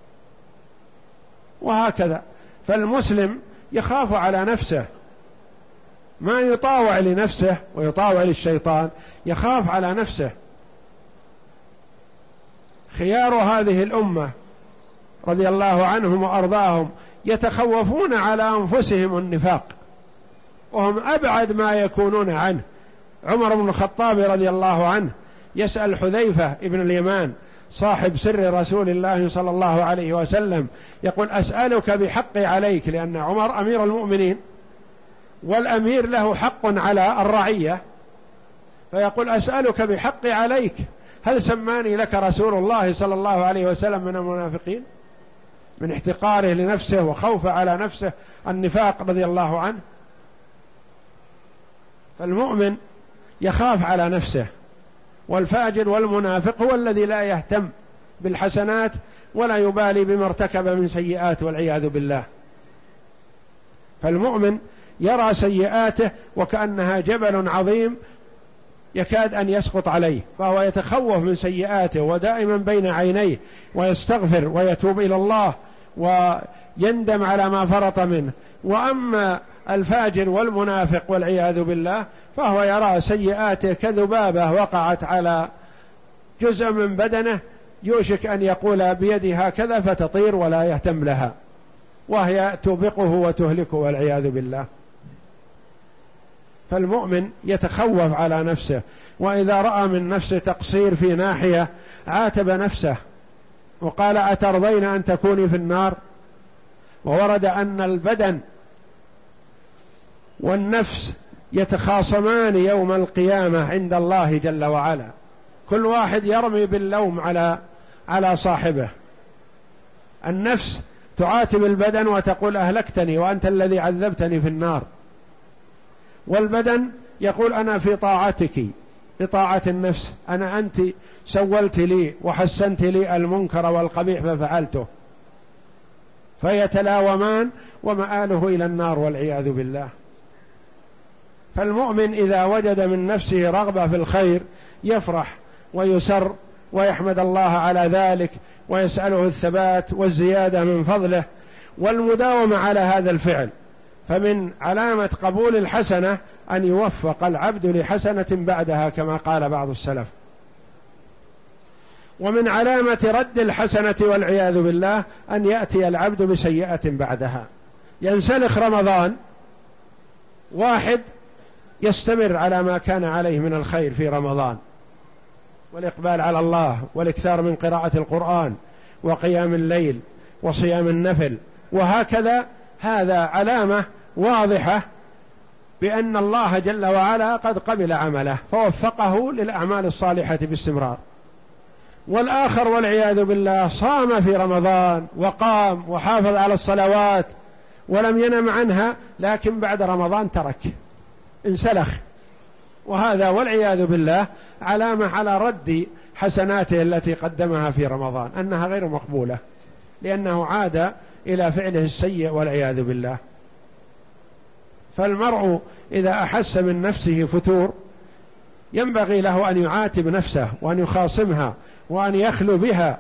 وهكذا. فالمسلم يخاف على نفسه، ما يطاوع لنفسه ويطاوع للشيطان، يخاف على نفسه. خيار هذه الأمة رضي الله عنهم وأرضاهم يتخوفون على أنفسهم النفاق، وهم أبعد ما يكونون عنه. عمر بن الخطاب رضي الله عنه يسأل حذيفة ابن اليمان صاحب سر رسول الله صلى الله عليه وسلم، يقول أسألك بحقي عليك، لأن عمر أمير المؤمنين والأمير له حق على الرعية، فيقول أسألك بحقي عليك، هل سماني لك رسول الله صلى الله عليه وسلم من المنافقين؟ من احتقاره لنفسه وخوفه على نفسه النفاق رضي الله عنه. فالمؤمن يخاف على نفسه، والفاجر والمنافق هو الذي لا يهتم بالحسنات ولا يبالي بما ارتكب من سيئات والعياذ بالله. فالمؤمن يرى سيئاته وكأنها جبل عظيم يكاد أن يسقط عليه، فهو يتخوف من سيئاته ودائما بين عينيه، ويستغفر ويتوب إلى الله يندم على ما فرط منه. وأما الفاجر والمنافق والعياذ بالله فهو يرى سيئاته كذبابة وقعت على جزء من بدنه يوشك أن يقول بيدي هكذا فتطير ولا يهتم لها، وهي توبقه وتهلكه والعياذ بالله. فالمؤمن يتخوف على نفسه، وإذا رأى من نفسه تقصير في ناحية عاتب نفسه وقال أترضين أن تكوني في النار؟ وورد أن البدن والنفس يتخاصمان يوم القيامة عند الله جل وعلا، كل واحد يرمي باللوم على على صاحبه. النفس تعاتب البدن وتقول أهلكتني وأنت الذي عذبتني في النار، والبدن يقول أنا في طاعتك بطاعة النفس، أنا أنت سولت لي وحسنت لي المنكر والقبيح ففعلته، فيتلاومان ومآله إلى النار والعياذ بالله. فالمؤمن إذا وجد من نفسه رغبة في الخير يفرح ويسر ويحمد الله على ذلك ويسأله الثبات والزيادة من فضله والمداومة على هذا الفعل. فمن علامة قبول الحسنة أن يوفق العبد لحسنة بعدها كما قال بعض السلف. ومن علامة رد الحسنة والعياذ بالله أن يأتي العبد بسيئة بعدها. ينسلخ رمضان، واحد يستمر على ما كان عليه من الخير في رمضان والإقبال على الله والإكثار من قراءة القرآن وقيام الليل وصيام النفل وهكذا، هذا علامة واضحة بأن الله جل وعلا قد قبل عمله فوفقه للأعمال الصالحة باستمرار. والآخر والعياذ بالله صام في رمضان وقام وحافظ على الصلوات ولم ينم عنها، لكن بعد رمضان ترك انسلخ، وهذا والعياذ بالله علامة على رد حسناته التي قدمها في رمضان أنها غير مقبولة، لأنه عاد إلى فعله السيء والعياذ بالله. فالمرء إذا أحس من نفسه فتور ينبغي له أن يعاتب نفسه وأن يخاصمها وأن يخلو بها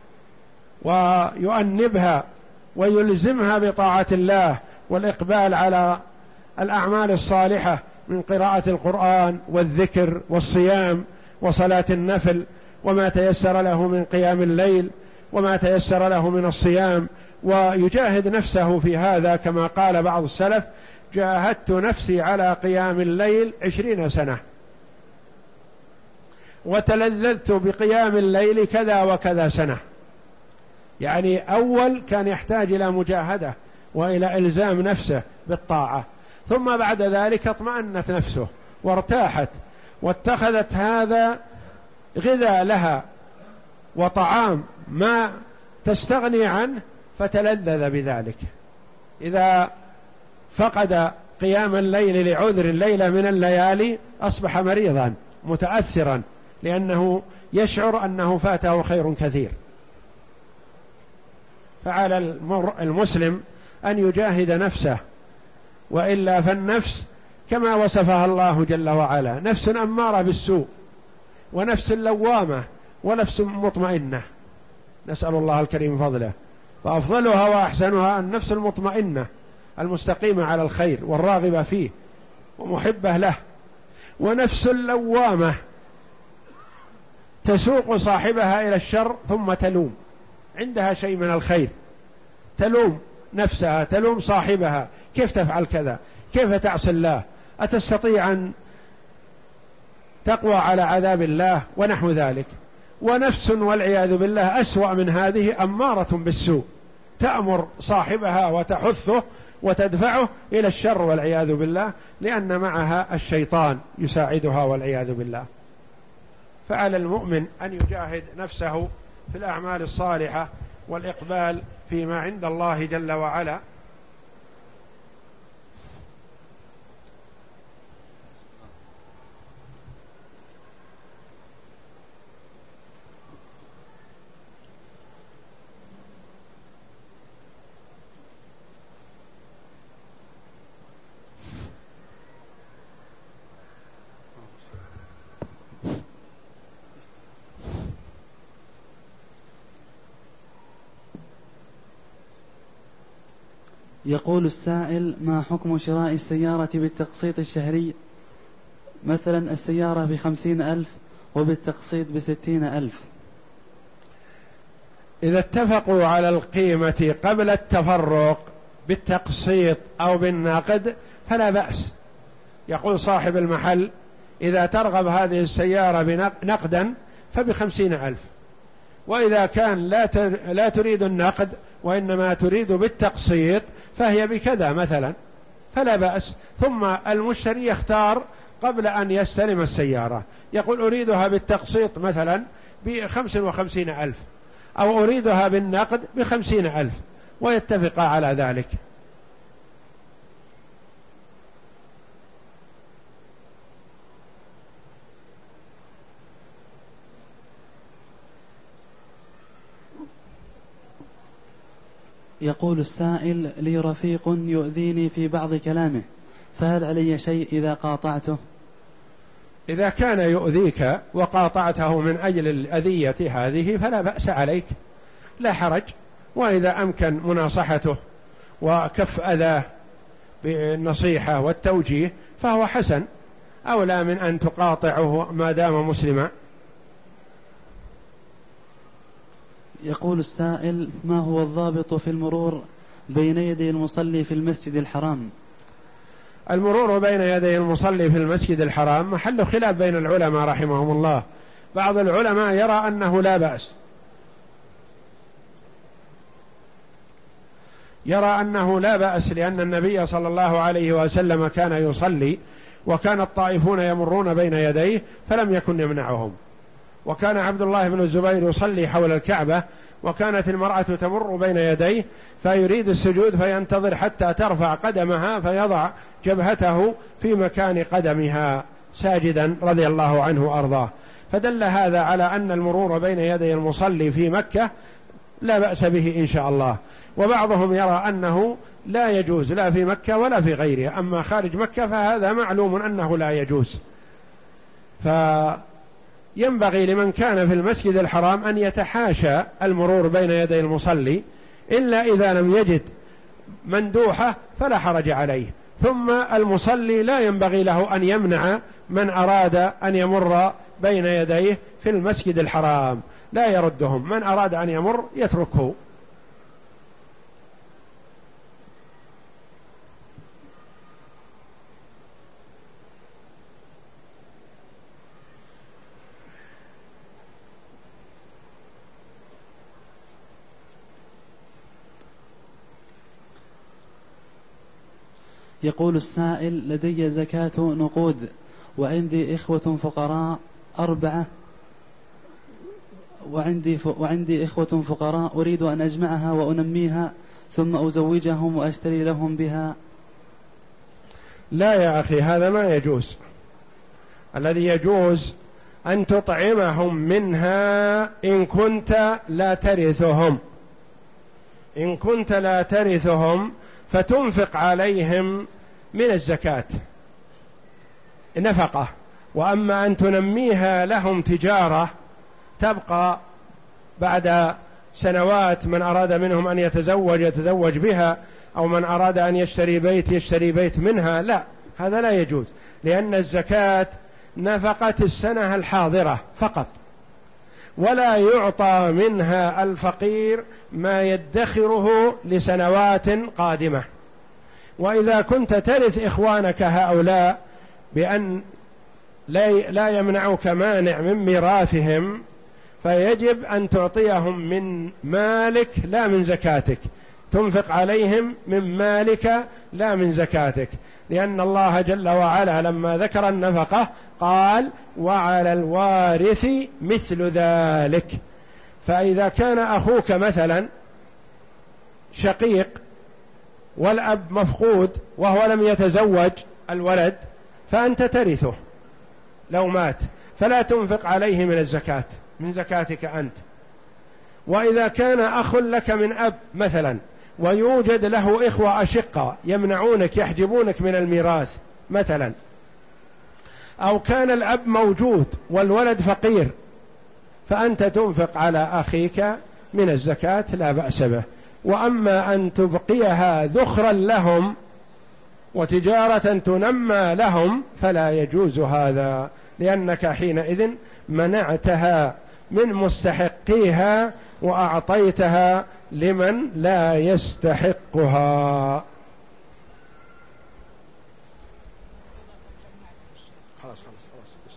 ويؤنبها ويلزمها بطاعة الله والإقبال على الأعمال الصالحة من قراءة القرآن والذكر والصيام وصلاة النفل وما تيسر له من قيام الليل وما تيسر له من الصيام، ويجاهد نفسه في هذا كما قال بعض السلف: جاهدت نفسي على قيام الليل عشرين سنة وتلذذت بقيام الليل كذا وكذا سنة. يعني أول كان يحتاج إلى مجاهدة وإلى إلزام نفسه بالطاعة، ثم بعد ذلك اطمأنت نفسه وارتاحت واتخذت هذا غذاء لها وطعام ما تستغني عنه فتلذذ بذلك. إذا فقد قيام الليل لعذر ليلة من الليالي أصبح مريضا متأثرا لأنه يشعر أنه فاته خير كثير. فعلى المسلم أن يجاهد نفسه، وإلا فالنفس كما وصفها الله جل وعلا نفس أمارة بالسوء ونفس لوامة ونفس مطمئنة، نسأل الله الكريم فضله. فأفضلها وأحسنها النفس المطمئنة المستقيمة على الخير والراغبة فيه ومحبة له، ونفس لوامة تسوق صاحبها إلى الشر ثم تلوم، عندها شيء من الخير تلوم نفسها تلوم صاحبها: كيف تفعل كذا؟ كيف تعصي الله؟ أتستطيع أن تقوى على عذاب الله؟ ونحو ذلك. ونفس والعياذ بالله أسوأ من هذه أمارة بالسوء تأمر صاحبها وتحثه وتدفعه إلى الشر والعياذ بالله، لأن معها الشيطان يساعدها والعياذ بالله. فعلى المؤمن أن يجاهد نفسه في الأعمال الصالحة والإقبال فيما عند الله جل وعلا. يقول السائل: ما حكم شراء السيارة بالتقسيط الشهري؟ مثلا السيارة بخمسين ألف وبالتقسيط بستين ألف. إذا اتفقوا على القيمة قبل التفرق بالتقسيط أو بالنقد فلا بأس. يقول صاحب المحل: إذا ترغب هذه السيارة نقدا فبخمسين ألف، وإذا كان لا لا تريد النقد وإنما تريد بالتقسيط فهي بكذا مثلا، فلا بأس. ثم المشتري يختار قبل أن يستلم السيارة، يقول: أريدها بالتقسيط مثلا بخمس وخمسين ألف، أو أريدها بالنقد بخمسين ألف، ويتفق على ذلك. يقول السائل: لي رفيق يؤذيني في بعض كلامه، فهل علي شيء إذا قاطعته؟ إذا كان يؤذيك وقاطعته من أجل الأذية هذه فلا بأس عليك، لا حرج. وإذا أمكن مناصحته وكف أذاه بالنصيحة والتوجيه فهو حسن، أولى من أن تقاطعه ما دام مسلما. يقول السائل: ما هو الضابط في المرور بين يدي المصلي في المسجد الحرام؟ المرور بين يدي المصلي في المسجد الحرام محل خلاف بين العلماء رحمهم الله. بعض العلماء يرى أنه لا بأس، يرى أنه لا بأس لأن النبي صلى الله عليه وسلم كان يصلي وكان الطائفون يمرون بين يديه فلم يكن يمنعهم، وكان عبد الله بن الزبير يصلي حول الكعبة وكانت المرأة تمر بين يديه فيريد السجود فينتظر حتى ترفع قدمها فيضع جبهته في مكان قدمها ساجدا رضي الله عنه وأرضاه. فدل هذا على أن المرور بين يدي المصلي في مكة لا بأس به إن شاء الله. وبعضهم يرى أنه لا يجوز لا في مكة ولا في غيرها، أما خارج مكة فهذا معلوم أنه لا يجوز. فينبغي لمن كان في المسجد الحرام أن يتحاشى المرور بين يدي المصلي، إلا إذا لم يجد مندوحة فلا حرج عليه. ثم المصلي لا ينبغي له أن يمنع من أراد أن يمر بين يديه في المسجد الحرام، لا يردهم، من أراد أن يمر يتركه. يقول السائل: لدي زكاة نقود وعندي إخوة فقراء أربعة وعندي, ف... وعندي إخوة فقراء أريد أن أجمعها وأنميها ثم أزوجهم وأشتري لهم بها. لا يا أخي، هذا ما يجوز. الذي يجوز أن تطعمهم منها إن كنت لا ترثهم، إن كنت لا ترثهم فتنفق عليهم من الزكاة نفقة. وأما أن تنميها لهم تجارة تبقى بعد سنوات، من أراد منهم أن يتزوج يتزوج بها، أو من أراد أن يشتري بيت يشتري بيت منها، لا، هذا لا يجوز، لأن الزكاة نفقة السنة الحاضرة فقط، ولا يعطى منها الفقير ما يدخره لسنوات قادمة. وإذا كنت ترث إخوانك هؤلاء بأن لا يمنعك مانع من ميراثهم فيجب أن تعطيهم من مالك لا من زكاتك، تنفق عليهم من مالك لا من زكاتك، لأن الله جل وعلا لما ذكر النفقة قال: وعلى الوارث مثل ذلك. فإذا كان أخوك مثلا شقيق والأب مفقود وهو لم يتزوج الولد فأنت ترثه لو مات، فلا تنفق عليه من الزكاة، من زكاتك أنت. وإذا كان أخ لك من أب مثلا ويوجد له إخوة أشقة يمنعونك يحجبونك من الميراث مثلا، أو كان الأب موجود والولد فقير، فأنت تنفق على أخيك من الزكاة لا بأس به. وأما أن تبقيها ذخرا لهم وتجارة تنمى لهم فلا يجوز هذا، لأنك حينئذ منعتها من مستحقيها وأعطيتها لمن لا يستحقها. خلاص خلاص خلاص.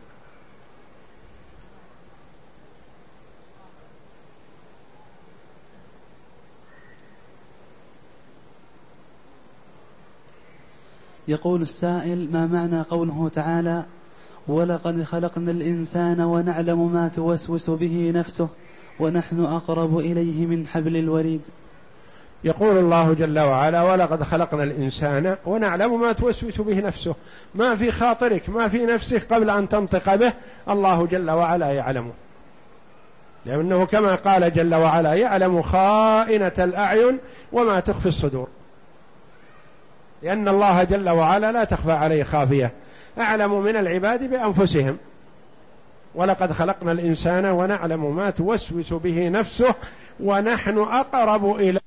يقول السائل: ما معنى قوله تعالى: ولقد خلقنا الإنسان ونعلم ما توسوس به نفسه ونحن أقرب إليه من حبل الوريد؟ يقول الله جل وعلا: ولقد خلقنا الإنسان ونعلم ما توسوس به نفسه. ما في خاطرك، ما في نفسك قبل أن تنطق به، الله جل وعلا يعلمه، لأنه كما قال جل وعلا: يعلم خائنة الأعين وما تخفي الصدور، لأن الله جل وعلا لا تخفى عليه خافية، أعلم من العباد بأنفسهم. ولقد خلقنا الإنسان ونعلم ما توسوس به نفسه ونحن أقرب إليه